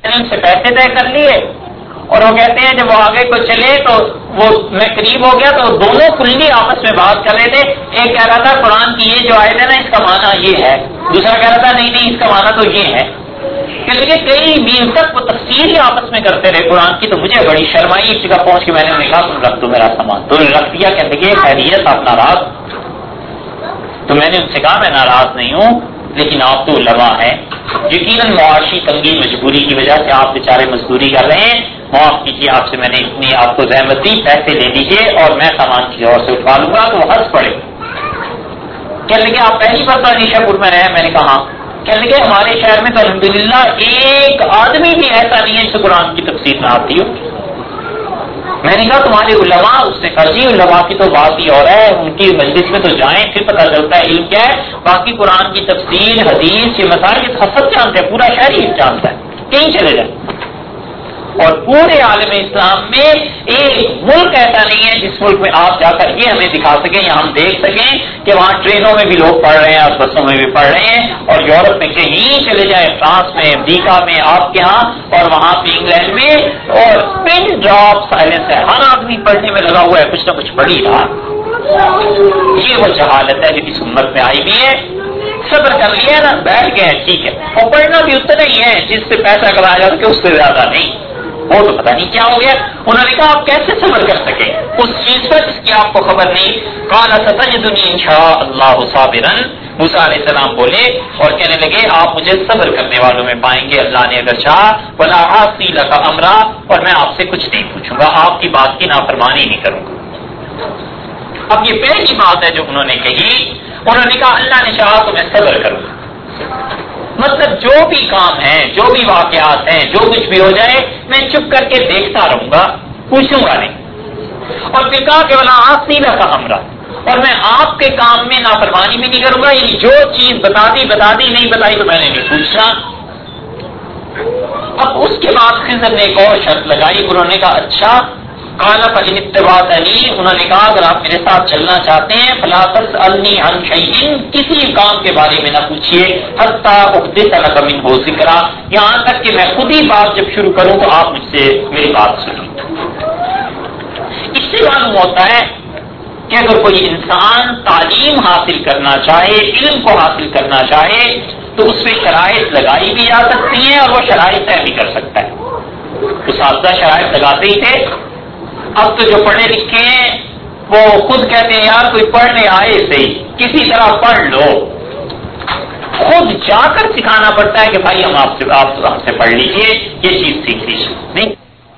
نے ان سے پیسے طے کر لیے اور وہ کہتے ہیں جب وہ آگے کو چلے تو وہ میں قریب ہو گیا تو دونوں کلی آپس میں بات کر رہے تھے. ایک کہہ رہا تھا قرآن کی یہ جو آیت ہے نا اس کا معنی یہ ہے, دوسرا کہہ رہا تھا نہیں اس کا معنی تو یہ ہے. کہ لگے کئی میل تک وہ تفسیر ہی آپس میں کرتے رہے قرآن کی. تو مجھے بڑی شرمائی, ایک جگہ پہنچ کے میں نے کہا تم رکھ دو میرا سامان. تو رکھ دیا. کہتے کہ خیریت آپ ناراض. تو میں نے ان سے کہا میں ناراض نہیں ہوں لیکن آپ تو علماء ہیں, یقیناً معاشی تنگی مجبوری کی وجہ سے آپ بیچارے مزدوری کر رہے ہیں, معاف کیجیے آپ سے میں نے اتنی آپ کو زحمت دی, پیسے لے لیجیے اور میں سامان کسی اور سے اٹھا لوں گا. تو وہ ہنس پڑے. کہنے لگے آپ پہلی مرتبہ نیشا پور میں رہے. میں نے کہا کہنے لگے ہمارے شہر میں تو الحمدللہ ایک آدمی بھی ایسا نہیں ہے جسے قرآن کی تفسیر نہ آتی ہو. میں نے کہا تمہارے علماء؟ اس نے کہا جی علماء کی تو بات ہی اور ہے, ان کی مجلس میں تو جائیں پھر پتہ چلتا ہے علم کیا ہے. باقی قرآن کی تفسیر حدیث یہ مسائل یہ سب جانتے ہیں, پورا شہر ہی جانتا ہے, کہیں چلے جائیں. اور پورے عالم اسلام میں ایک ملک ایسا نہیں ہے جس ملک میں آپ جا کر یہ ہمیں دکھا سکیں یا ہم دیکھ سکیں کہ وہاں ٹرینوں میں بھی لوگ پڑھ رہے ہیں اور بسوں میں بھی پڑھ رہے ہیں. اور یورپ میں کہیں چلے جائیں, فرانس میں, امریکہ میں, آپ کے ہاں اور وہاں پہ انگلینڈ میں, اور پن ڈراپ سائلنس ہے, ہر آدمی پڑھنے میں لگا ہوا ہے, کچھ نہ کچھ پڑھ ہی رہا. یہ وہ جہالت ہے جو اس امت میں آئی بھی ہے. صبر کر لیا نا, بیٹھ گئے ٹھیک ہے, اور پڑھنا بھی اتنا ہی ہے جس سے پیسہ کمایا جا سکے, اس سے زیادہ نہیں. وہ تو پتہ نہیں کیا ہو گیا. انہوں نے کہا آپ کیسے صبر کر سکیں اس چیز پر جس کی آپ کو خبر نہیں. قال ستجدنی ان شاء اللہ صابرا, موسیٰ علیہ السلام بولے اور کہنے لگے آپ مجھے صبر کرنے والوں میں پائیں گے اللہ نے اگر چاہا. ولا عاصی لک امرا, اور میں آپ سے کچھ نہیں پوچھوں گا, آپ کی بات کی نافرمانی نہیں کروں گا. اب یہ پہلی بات ہے جو انہوں نے کہی. انہوں نے کہا اللہ نے چاہا تو میں صبر کروں گا. مطلب جو بھی کام ہے, جو بھی واقعات ہیں, جو کچھ بھی ہو جائے میں چپ کر کے دیکھتا رہوں گا, پوچھوں گا نہیں. اور پھر کہا کہ ولا عاصی لک امرا, اور میں آپ کے کام میں نافرمانی بھی نہیں کروں گا. یعنی جو چیز بتا دی نہیں بتائی تو میں نے نہیں پوچھنا. اب اس کے بعد خضر نے ایک اور شرط لگائی. انہوں نے کہا اچھا, قال فإن اتبعتنی, انہوں نے کہا اگر آپ میرے ساتھ چلنا چاہتے ہیں فلا تسألنی عن شیء, کسی کام کے بارے میں نہ پوچھیے, حتی احدث لک منہ ذکرا, یہاں تک کہ میں خود ہی بات جب شروع کروں تو آپ مجھ سے میری بات سنیں. اس سے معلوم ہوتا ہے کہ اگر کوئی انسان تعلیم حاصل کرنا چاہے, علم کو حاصل کرنا چاہے تو اس میں شرائط لگائی بھی جا سکتی ہیں اور وہ شرائط طے بھی کر سکتا ہے. اساتذہ شرائط لگاتے ہی تھے. اب تو جو پڑھے لکھے ہیں وہ خود کہتے ہیں یار کوئی پڑھنے آئے صحیح, کسی طرح پڑھ لو. خود جا کر سکھانا پڑتا ہے کہ بھائی آپ ہم سے پڑھ لیجئے, یہ چیز سیکھ لیجیے. نہیں,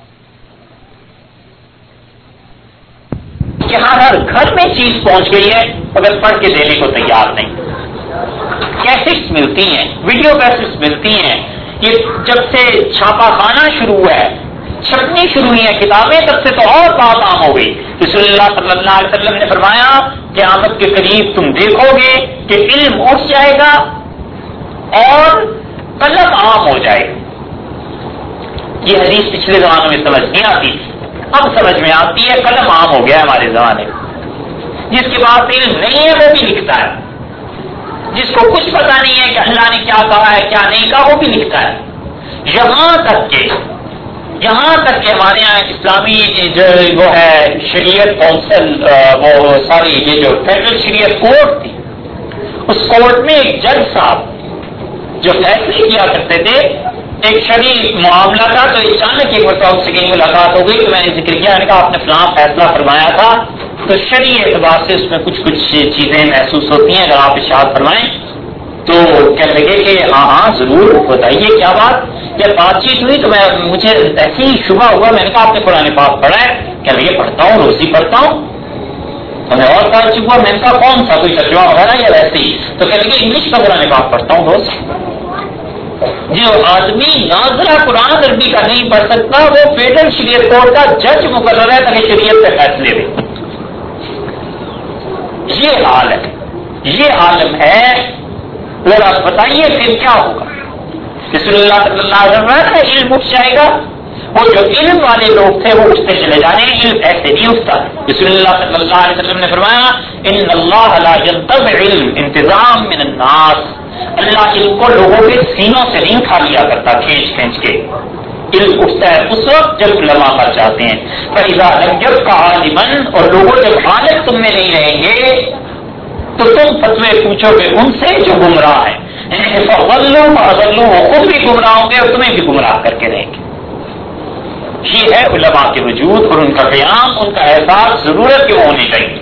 یہاں ہر گھر میں چیز پہنچ گئی ہے مگر پڑھ کے دینے کو تیار نہیں. کیسٹس ملتی ہیں, ویڈیو کیسٹس ملتی ہیں. یہ جب سے چھاپا خانہ شروع ہوا ہے, چھپنی شروع ہوئی ہیں کتابیں, تب سے تو اور بات عام ہو گئی. رسول اللہ صلی اللہ علیہ وسلم نے فرمایا قیامت کے قریب تم دیکھو گے کہ علم اٹھ جائے گا اور قلم عام ہو جائے گا. یہ حدیث پچھلے زمانوں میں سمجھ نہیں آتی تھی, اب سمجھ میں آتی ہے. قلم عام ہو گیا ہمارے زمانے میں. جس کے پاس علم نہیں ہے وہ بھی لکھتا ہے, جس کو کچھ پتا نہیں ہے کہ اللہ نے کیا کہا ہے کیا نہیں کہا وہ بھی لکھتا ہے. یہاں تک کہ ہمارے یہاں اسلامی جو وہ ہے شریعت کونسل, وہ ساری یہ جو فیڈرل شریعت کورٹ تھی, اس کورٹ میں ایک جج صاحب جو فیصلے کیا کرتے تھے, ایک شرعی معاملہ تھا. تو اچانک ایک مرتبہ اس سے کہیں ملاقات ہو گئی تو میں نے ذکر کیا, نے کہا آپ نے فلاں فیصلہ فرمایا تھا, تو شرعی اعتبار سے اس میں کچھ چیزیں محسوس ہوتی ہیں, اگر آپ ارشاد فرمائیں. تو کہنے لگے کہ ہاں ضرور بتائیے کیا بات. جب بات چیت ہوئی تو مجھے ایسے ہی شبہ ہوا, میں نے کہا آپ نے قرآن پاک پڑھا ہے؟ کہنے لگے پڑھتا ہوں, روز ہی پڑھتا ہوں. میں اور تعجب ہوا, میں نے کہا کون سا, کوئی ترجمہ وغیرہ یا ویسے ہی؟ تو کہنے لگے انگلش کا قرآن پاک پڑھتا ہوں روز. جو آدمی ناظرہ قرآن عربی کا نہیں پڑھ سکتا وہ فیڈرل شریعت کورٹ کا جج مقرر ہے تاکہ شریعت سے فیصلے دے. یہ حال ہے, یہ عالم ہے. ذرا بتائیے پھر کیا ہوگا. رسول اللہ صلی اللہ علیہ وسلم علم اٹھ جائے گا. وہ جو علم والے لوگ تھے وہ اٹھتے چلے جا رہے ہیں, علم ایسے نہیں اٹھتا. رسول اللہ صلی اللہ علیہ وسلم نے فرمایا ان اللہ لا ينتزع علم انتظام من الناس, اللہ علم کو لوگوں کے سینوں سے نہیں کھا لیا کرتا کھینچ کھینچ کے. علم اٹھتا ہے اس وقت جب علماء پر جاتے ہیں. فَإِذَا لَمْ يَبْقَ عَالِمًا، اور لوگوں جب عالم تم میں نہیں رہیں گے تو تم فتوے پوچھو گے ان سے جو گمراہ ہیں. فَضَلُّوا فَأَضَلُّوا، وہ خود بھی گمراہ ہوں گے اور تمہیں بھی گمراہ کر کے رہیں گے. یہ ہے علماء کے وجود اور ان کا قیام، ان کا احساس ضرورت کے ہونے چاہیے.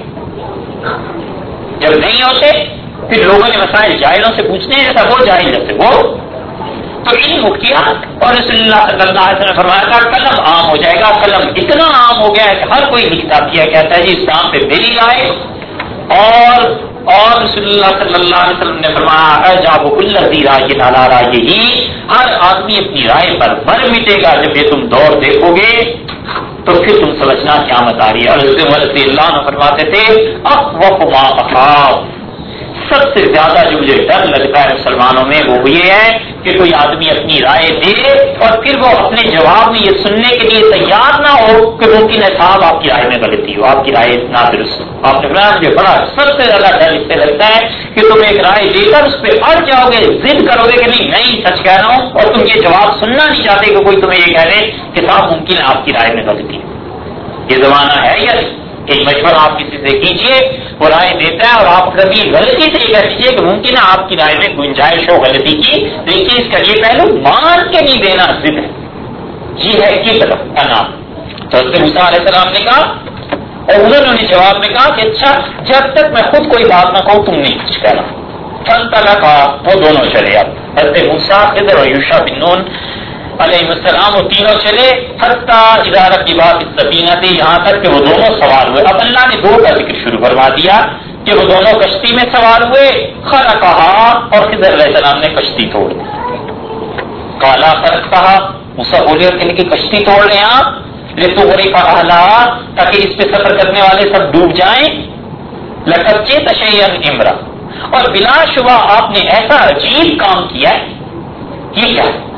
جب نہیں ہوتے پھر لوگوں نے مسائل جاہلوں سے پوچھنے ہیں، ایسا وہ جاہل جیسے وہ. تو علم اٹھ گیا اور رسول اللہ صلی اللہ علیہ وسلم نے فرمایا تھا قلم عام ہو جائے گا. قلم اتنا عام ہو گیا ہے کہ ہر کوئی لکھتا کیا کہتا ہے جی اسلام پہ میری رائے. اور رسول اللہ صلی اللہ علیہ وسلم نے فرمایا اعجاب کل ذی رائے علی رائیہ، ہر آدمی اپنی رائے پر مر مٹے گا. جب یہ تم دور دیکھو گے تو پھر تم سمجھنا قیامت آ رہی ہے. اور رضی اللہ عنہ فرماتے تھے اخوف ما اخاف، سب سے زیادہ جو مجھے ڈر لگتا ہے مسلمانوں میں وہ یہ ہے کہ کوئی آدمی اپنی رائے دے اور پھر وہ اپنے جواب میں یہ سننے کے لیے تیار نہ ہو کہ ممکن ہے صاحب آپ کی رائے میں غلطی ہو، آپ کی رائے نہ درست ہو. آپ نے فرمایا مجھے بڑا سب سے زیادہ ڈر اس سے لگتا ہے کہ تم ایک رائے دے کر اس پہ اڑ جاؤ گے، ضد کرو گے کہ نہیں سچ کہہ رہا ہوں، اور تم یہ جواب سننا نہیں چاہتے کہ کوئی تمہیں یہ کہہ دے کہ صاحب ممکن ہے آپ کی رائے میں غلطی ہے. یہ زمانہ ہے یا ایک مشورہ آپ کسی سے کیجیے، وہ رائے دیتا ہے اور آپ کبھی غلطی سے یہ کہہ دیجیے کہ ممکن ہے آپ کی رائے میں گنجائش ہو غلطی کی، دیکھیے اس کا یہ پہلو مان کے نہیں دینا ضد ہے. یہ ہے کہ کا نام. تو حضرت موسیٰ علیہ السلام نے کہا اور انہوں نے جواب میں کہا کہ اچھا جب تک میں خود کوئی بات نہ کہوں تم نہیں کچھ کہنا. فانطلقا، وہ دونوں چلے. اب حضرت موسیٰ، خضر اور یوشع بن نون علیہ السلام وہ تینوں چلے حتی اذا رکبا فی السفینہ، یہاں تک کہ وہ دونوں سوار ہوئے. اب اللہ نے دو کا ذکر شروع فرما دیا کہ وہ دونوں کشتی میں سوار ہوئے. خرقہا، اور خضر علیہ السلام نے کشتی توڑ دی. کالا خرقہا، موسیٰ بولے اور کہنے کی کشتی توڑ رہے ہیں آپ، لتغرق اہلہا، تاکہ اس پہ سفر کرنے والے سب ڈوب جائیں. لقد جئت شیئا امرا، اور بلا شبہ آپ نے ایسا عجیب کام کیا ہے. یہ کیا ہے؟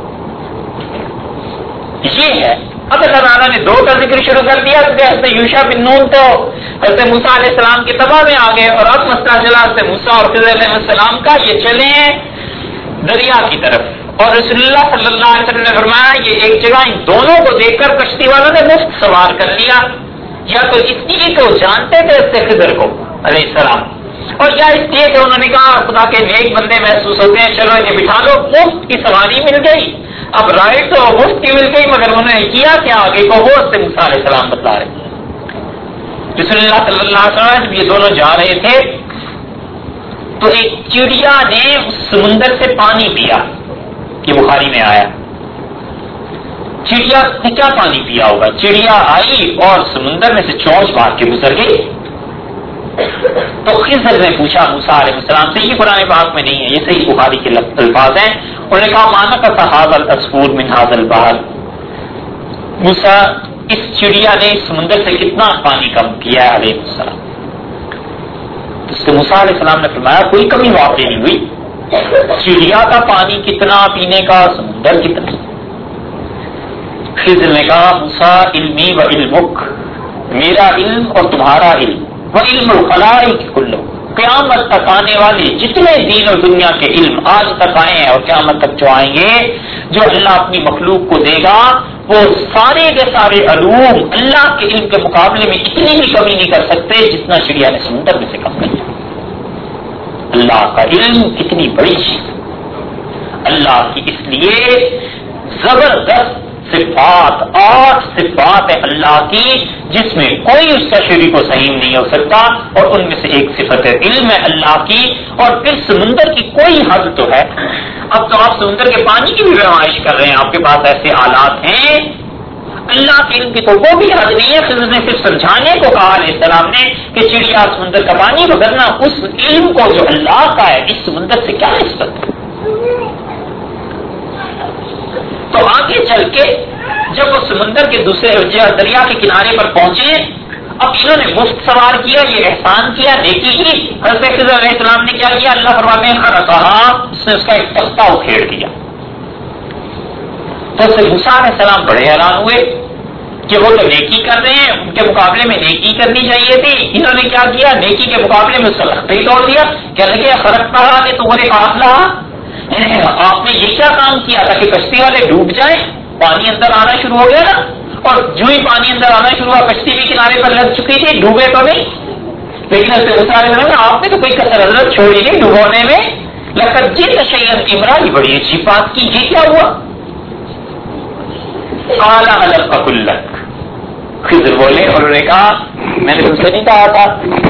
یہ ہے. اب اللہ تعالیٰ نے دو کا ذکر شروع کر دیا کہ حضرت یوشع بن نون تو حضرت موسیٰ علیہ السلام کی تباہ میں آ گئے، اور اب مسئلہ چلا حضرت موسیٰ اور خضر علیہ السلام کا. یہ چلے ہیں دریا کی طرف، اور رسول اللہ صلی اللہ علیہ وسلم نے فرمایا یہ ایک جگہ ان دونوں کو دیکھ کر کشتی والوں نے مفت سوار کر لیا، یا تو اس لیے کہ وہ جانتے تھے حضرت خضر کو علیہ السلام، اور یا اس لیے کہ انہوں نے کہا خدا کے نیک بندے محسوس ہوتے ہیں، چلو انہیں بٹھا لو. مفت کی سواری مل گئی. اب رائٹ تو مفت کی مل گئی، مگر انہوں نے کیا کیا آگے کو وہ حضرت موسیٰ علیہ السلام بتلا رہے. رسول اللہ صلی اللہ علیہ وسلم جب یہ دونوں جا رہے تھے تو ایک چڑیا نے اس سمندر سے پانی پیا. یہ بخاری میں آیا. چڑیا نے کیا پانی پیا ہوگا؟ چڑیا آئی اور سمندر میں سے چونچ مار کے گزر گئی. تو خضر نے پوچھا موسیٰ علیہ السلام سے، یہ قرآن پاک میں نہیں ہے، یہ صحیح بخاری کے الفاظ ہیں. انہوں نے کہا مانا کا هذا العصفور من هذا البحر، موسیٰ اس چڑیا نے اس سمندر سے کتنا پانی کم کیا ہے علیہ السلام. اس سے موسیٰ علیہ السلام نے فرمایا کوئی کمی واقع نہیں ہوئی. چڑیا کا پانی کتنا پینے کا، سمندر کتنا. خضر نے کہا موسیٰ علمی و علمک، میرا علم اور تمہارا علم، و علم الخلائق کلو، قیامت تک آنے والے جتنے دین اور دنیا کے علم آج تک آئے ہیں اور قیامت تک جو آئیں گے، جو اللہ اپنی مخلوق کو دے گا، وہ سارے کے سارے علوم اللہ کے علم کے مقابلے میں اتنی بھی کمی نہیں کر سکتے جتنا چڑیا نے سمندر میں سے کم کیا. اللہ کا علم کتنی بڑی چیز، اللہ کی اس لیے زبردست صفات، 8 صفات ہے اللہ کی جس میں کوئی اس کا شریک و سہیم نہیں ہو سکتا، اور ان میں سے ایک صفت ہے علم ہے اللہ کی. اور پھر سمندر کی کوئی حد تو ہے. اب تو آپ سمندر کے پانی کی بھی پیمائش کر رہے ہیں، آپ کے پاس ایسے آلات ہیں. اللہ کے علم کی تو وہ بھی حد نہیں ہے. خضر نے صرف سمجھانے کو کہا علیہ السلام نے کہ چڑیا سمندر کا پانی، وگرنہ اس علم کو جو اللہ کا ہے اس سمندر سے کیا نسبت ہے. تو آگے چل کے جب وہ سمندر کے دوسرے دریا کے کنارے پر پہنچے، اب انہوں نے مفت سوار کیا، یہ احسان کیا، نیکی کی. حضرت خضر علیہ السلام نے کیا کیا؟ اللہ فرماتے ہیں خرقہا، اس نے اس کا ایک تختہ اکھیڑ دیا. تو حضرت موسیٰ علیہ السلام بڑے حیران ہوئے کہ وہ تو نیکی کر رہے ہیں، ان کے مقابلے میں نیکی کرنی چاہیے تھی، انہوں نے کیا کیا؟ نیکی کے مقابلے میں اس کا لخت ہی توڑ دیا. کہنے لگے فرق پڑا کہ تمہارے قافلہ، آپ نے یہ کیا کام کیا تھا کہ کشتی والے ڈوب جائیں؟ پانی اندر آنا شروع ہو گیا نا، اور جو ہی پانی اندر آنا شروع ہوا کشتی بھی کنارے پر لگ چکی تھی، ڈوبے تو نہیں. لیکن آپ نے تو کوئی کسر حضرت چھوڑی نہیں ڈبونے میں. لقد جئت شیئا امرا، یہ بڑی اچھی بات کی، یہ کیا ہوا؟ قال الم اقل لک، خضر بولے اور انہوں نے کہا میں نے تم سے نہیں کہا تھا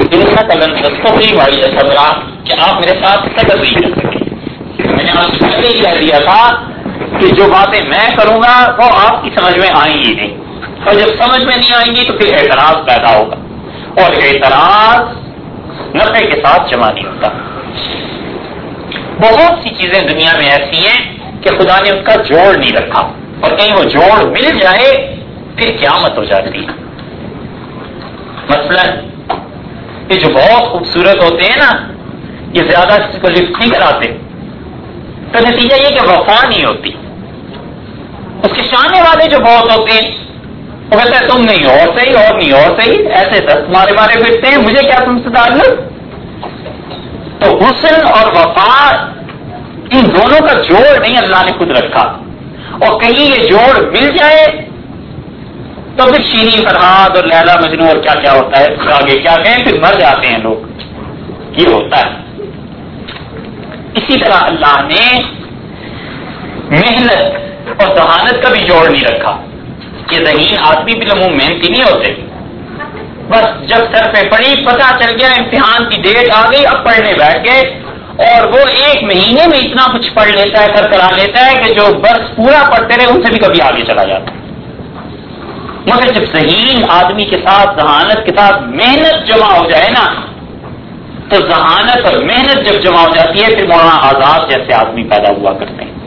کہ آپ میرے ساتھ صبر نہیں کر سکے. میں نے آپ سے پہلے ہی کہہ دیا تھا کہ جو باتیں میں کروں گا وہ آپ کی سمجھ میں آئیں گی نہیں، اور جب سمجھ میں نہیں آئیں گی تو پھر اعتراض پیدا ہوگا، اور اعتراض نفع کے ساتھ جمع نہیں ہوتا. بہت سی چیزیں دنیا میں ایسی ہیں کہ خدا نے ان کا جوڑ نہیں رکھا، اور کہیں وہ جوڑ مل جائے پھر قیامت ہو جاتی ہے. مثلا یہ جو بہت خوبصورت ہوتے ہیں نا، یہ زیادہ کسی کو لفٹ نہیں کراتے، تو نتیجہ یہ کہ وفا نہیں ہوتی. اس کے چاہنے والے جو بہت ہوتے ہیں وہ کہتے ہیں تم نہیں اور صحیح اور نہیں اور صحیح، ایسے دس مارے مارے پھرتے ہیں، مجھے کیا تم سے تعلق. تو حسن اور وفا ان دونوں کا جوڑ نہیں اللہ نے خود رکھا، اور کہیں یہ جوڑ مل جائے تو پھر شیریں فرہاد اور لیلا مجنوں اور کیا کیا ہوتا ہے، آگے کیا کہیں، پھر مر جاتے ہیں لوگ. یہ ہوتا ہے. اسی طرح اللہ نے محنت اور ذہانت کا بھی جوڑ نہیں رکھا. کہ ذہین آدمی بھی لمحوں محنتی نہیں ہوتے، بس جب سر پہ پڑی پتہ چل گیا امتحان کی ڈیٹ آ گئی، اب پڑھنے بیٹھ گئے، اور وہ ایک مہینے میں اتنا کچھ پڑھ لیتا ہے، کرا لیتا ہے کہ جو بس پورا پڑھتے رہے ان سے بھی کبھی آگے چلا جاتا ہے. مگر جب ذہین آدمی کے ساتھ ذہانت کے ساتھ محنت جمع ہو جائے نا، تو ذہانت اور محنت جب جمع ہو جاتی ہے پھر مولانا آزاد جیسے آدمی پیدا ہوا کرتے ہیں.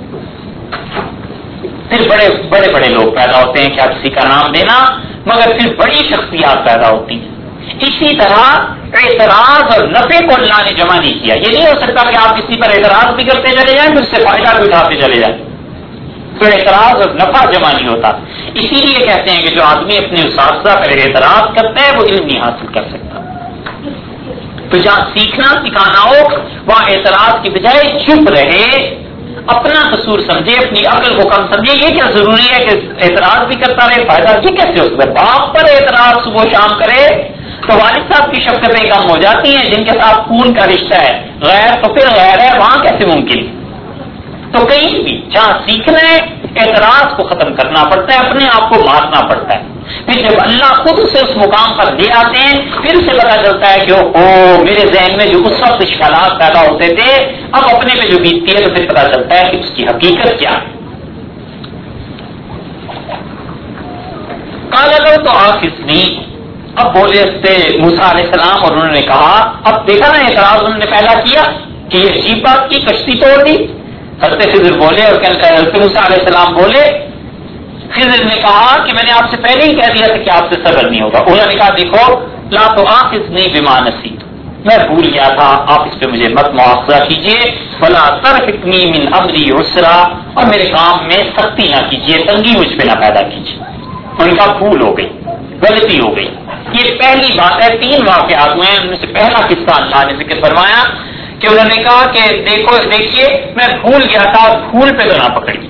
پھر بڑے بڑے لوگ پیدا ہوتے ہیں، کیا کسی کا نام دینا، مگر پھر بڑی شخصیات پیدا ہوتی ہیں. اسی طرح اعتراض اور نفع کو اللہ نے جمع نہیں کیا. یہ نہیں ہو سکتا کہ آپ کسی پر اعتراض بھی کرتے چلے جائیں پھر اس سے فائدہ بھی اٹھاتے چلے جائیں، تو اعتراض اور نفع جمع نہیں ہوتا. اسی لیے کہتے ہیں کہ جو آدمی اپنے اساتذہ پر اعتراض کرتا ہے وہ علم نہیں حاصل کر سکتا. تو جہاں سیکھنا سکھانا ہو وہاں اعتراض کی بجائے چپ رہے، اپنا قصور سمجھے، اپنی عقل کو کم سمجھے. یہ کیا ضروری ہے کہ اعتراض بھی کرتا رہے، فائدہ یہ کیسے ہو سکتا ہے؟ باپ پر اعتراض صبح شام کرے تو والد صاحب کی شفقتیں کم ہو جاتی ہیں، جن کے ساتھ خون کا رشتہ ہے. غیر تو پھر غیر ہے، وہاں کیسے ممکن؟ تو کہیں بھی جہاں سیکھنا ہے اعتراض کو ختم کرنا پڑتا ہے، اپنے آپ کو مارنا پڑتا ہے. پھر جب اللہ خود اسے اس مقام پر لے آتے ہیں پھر اسے پتا چلتا ہے کہ میرے ذہن میں جو اس وقت اشکالات پیدا ہوتے تھے اب اپنے پہ جو بیتتی ہے تو پھر پتا چلتا ہے کہ اس کی حقیقت کیا ہے. کالا لو تو آخذنی، اب بولے اس سے موسیٰ علیہ السلام، اور انہوں نے کہا، اب دیکھا نا اعتراض انہوں نے پہلا کیا کہ یہ عجیب بات کی، کشتی توڑ دی. حضرت خضر بولے اور حضرت موسیٰ علیہ السلام بولے. خضر نے کہا کہ میں نے آپ سے پہلے ہی کہہ دیا تھا کہ آپ سے صبر نہیں ہوگا. انہوں نے کہا دیکھو لا تؤاخذنی بما نسیت، میں بھول گیا تھا، آپ اس پہ مجھے مت مؤاخذہ کیجیے. ولا ترهقنی من امری عسرا، اور میرے کام میں سختی نہ کیجیے، تنگی مجھ پہ نہ پیدا کیجیے. ان کا بھول ہو گئی، غلطی ہو گئی. یہ پہلی بات ہے. 3 واقعات ہوئے ہیں، ان میں سے پہلا قصہ اللہ نے ذکر فرمایا کہ انہوں نے کہا کہ دیکھیے میں بھول گیا تھا، بھول پہ تو نہ پکڑیے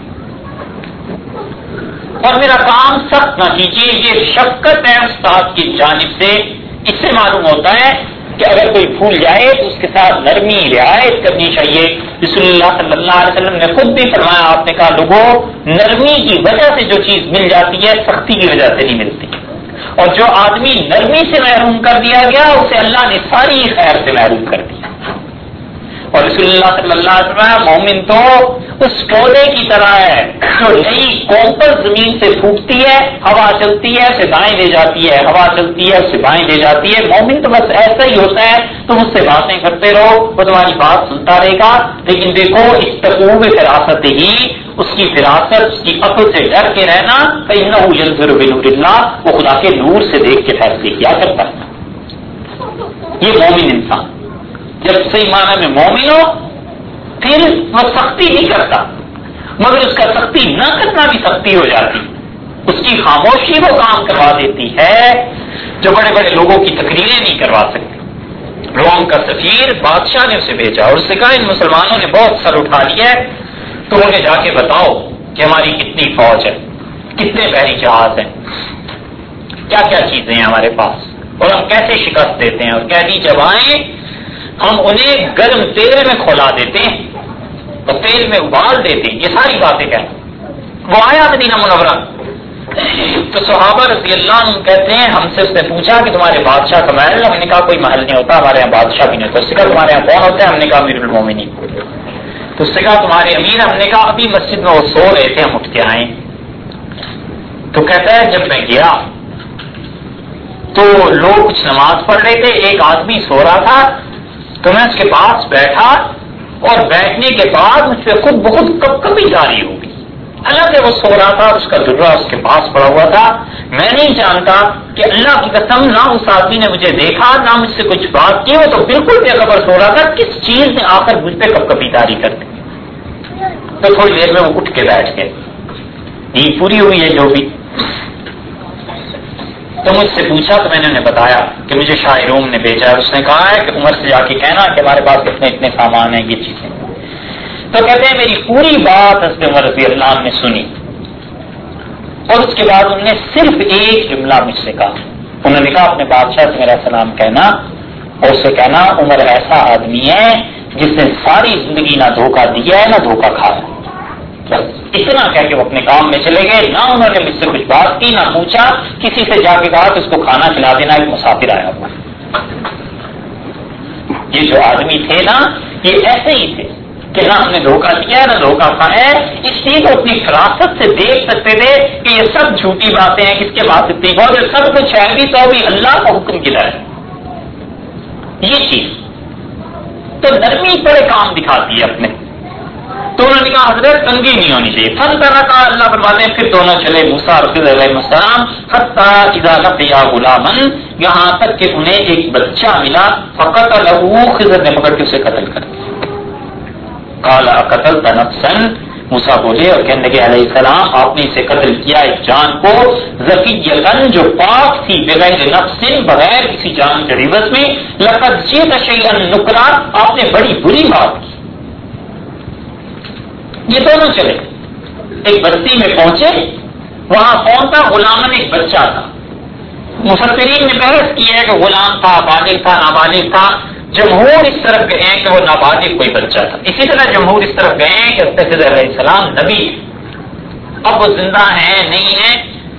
اور میرا کام سخت نہ کیجیے. یہ شفقت ہے استاد کی جانب سے. اس سے معلوم ہوتا ہے کہ اگر کوئی بھول جائے تو اس کے ساتھ نرمی رعایت کرنی چاہیے. رسول اللہ صلی اللہ علیہ وسلم نے خود بھی فرمایا، آپ نے کہا لوگوں نرمی کی وجہ سے جو چیز مل جاتی ہے سختی کی وجہ سے نہیں ملتی، اور جو آدمی نرمی سے محروم کر دیا گیا اسے اللہ نے ساری خیر سے محروم کر دیا. اور رسول اللہ صلی اللہ علیہ وسلم مومن تو اس ٹولے کی طرح ہے جو نئی کومپل زمین سے پھوٹتی ہے، ہوا چلتی ہے اسے دائیں لے جاتی ہے، ہوا چلتی ہے اسے بائیں لے جاتی ہے. مومن تو بس ایسا ہی ہوتا ہے، تم اس سے باتیں کرتے رہو وہ تمہاری بات سنتا رہے گا. لیکن دیکھو اس تقوی فراست ہی، اس کی فراست، اس کی عقل سے ڈر کے رہنا، فإنہ ينظر بنور اللہ، وہ خدا کے نور سے دیکھ کے فیصلے کیا کرتا ہے. یہ مومن انسان جب صحیح معنی میں مومن ہو پھر وہ سختی نہیں کرتا، مگر اس کا سختی نہ کرنا بھی سختی ہو جاتی. اس کی خاموشی وہ کام کروا دیتی ہے جو بڑے بڑے لوگوں کی تقریریں نہیں کروا سکتی۔ روم کا سفیر بادشاہ نے اسے بھیجا اور اسے کہا ان مسلمانوں نے بہت سر اٹھا لیا ہے، تو انہیں جا کے بتاؤ کہ ہماری کتنی فوج ہے، کتنے بحری جہاز ہیں، کیا کیا چیزیں ہیں ہمارے پاس، اور ہم کیسے شکست دیتے ہیں، اور کہہ دی جب آئیں ہم انہیں گرم تیل میں کھولا دیتے ہیں اور تیل میں ابال دیتے ہیں، یہ ساری باتیں کہنا۔ وہ آیا مدینہ منورہ تو صحابہ رضی اللہ عنہ کہتے ہیں ہم سے اس نے پوچھا کہ تمہارے بادشاہ کا محل، ہم نے کہا کوئی محل نہیں ہوتا، ہمارے یہاں بادشاہ بھی نہیں ہوتا۔ اس سے کہا تمہارے یہاں کون ہوتا ہے، ہم نے کہا امیر المومنین۔ تو اس سے کہا تمہارے امیر، ہم نے کہا ابھی مسجد میں وہ سو رہے تھے، ہم اٹھ کے آئے۔ تو کہتا ہے جب میں گیا تو لوگ کچھ نماز پڑھ رہے تھے، ایک آدمی سو رہا تھا، تو میں اس کے پاس بیٹھا اور بیٹھنے کے بعد مجھ پہ خود بہت کبھی جاری ہو گئی۔ حالانکہ وہ سو رہا تھا، اس کا درہ اس کے پاس پڑا ہوا تھا، میں نہیں جانتا کہ اللہ کی قسم نہ اس آدمی نے مجھے دیکھا نہ مجھ سے کچھ بات کی، وہ تو بالکل بے خبر سو رہا تھا، کس چیز نے آ کر مجھ پہ کبھی جاری کر دی۔ تو تھوڑی دیر میں وہ اٹھ کے بیٹھ گئے، نیند پوری ہوئی ہے جو بھی۔ تو مجھ سے پوچھا تو میں نے انہیں بتایا کہ مجھے شاہ روم نے بھیجا ہے، اس نے کہا ہے کہ عمر سے جا کے کہنا کہ ہمارے پاس اتنے سامان ہیں، یہ چیزیں۔ تو کہتے ہیں میری پوری بات حضرت عمر رضی اللہ عنہ نے سنی، اور اس کے بعد انہوں نے صرف ایک جملہ مجھ سے کہا، انہوں نے کہا اپنے بادشاہ سے میرا سلام کہنا اور اسے کہنا عمر ایسا آدمی ہے جس نے ساری زندگی نہ دھوکہ دیا ہے نہ دھوکہ کھایا۔ اتنا کہہ کے وہ اپنے کام میں چلے گئے، نہ انہوں نے مجھ سے کچھ بات کی نہ پوچھا، کسی سے جا کے کہا کہ اس کو کھانا کھلا دینا، ایک مسافر آیا ہوا۔ یہ جو آدمی تھے نا یہ ایسے ہی تھے کہ نہ ہم نے دھوکہ دیا ہے نہ دھوکہ کھایا ہے، اس لیے وہ اپنی فراست سے دیکھ سکتے تھے کہ یہ سب جھوٹی باتیں ہیں، کس کے پاس اتنی بہت سب کچھ ہے بھی تو بھی اللہ کا حکم کدھر ہے، یہ چیز تو نرمی بڑے کام دکھاتی ہے اپنے۔ تو انہوں نے کہا حضرت تنگی نہیں ہونی چاہیے، فن طرح کا اللہ فرماتے ہیں پھر دونوں چلے موسیٰ اور خضر علیہ السلام حتی اذا لقیا غلاما، یہاں تک کہ انہیں ایک بچہ ملا، فقتلہ، خضر نے پکڑ کے اسے قتل کر دیا۔ قال اقتلت نفسا، موسیٰ بولے اور کہنے لگے علیہ السلام آپ نے اسے قتل کیا ایک جان کو، زکیۃ جو پاک تھی، بغیر نفس بغیر کسی جان کے عوض میں، لقد جئت شیئا نکرا آپ نے بڑی بری بات کی۔ یہ دونوں چلے ایک بستی میں پہنچے، وہاں کون تھا؟ غلامن، ایک بچہ تھا۔ مفسرین نے بحث کی ہے کہ غلام تھا، بالغ تھا، نابالغ تھا۔ جمہور اس طرف گئے ہیں کہ وہ نابالغ کوئی بچہ تھا، اسی طرح جمہور اس طرف گئے ہیں کہ حضرت علیہ السلام نبی ہے، اب وہ زندہ ہیں نہیں ہیں۔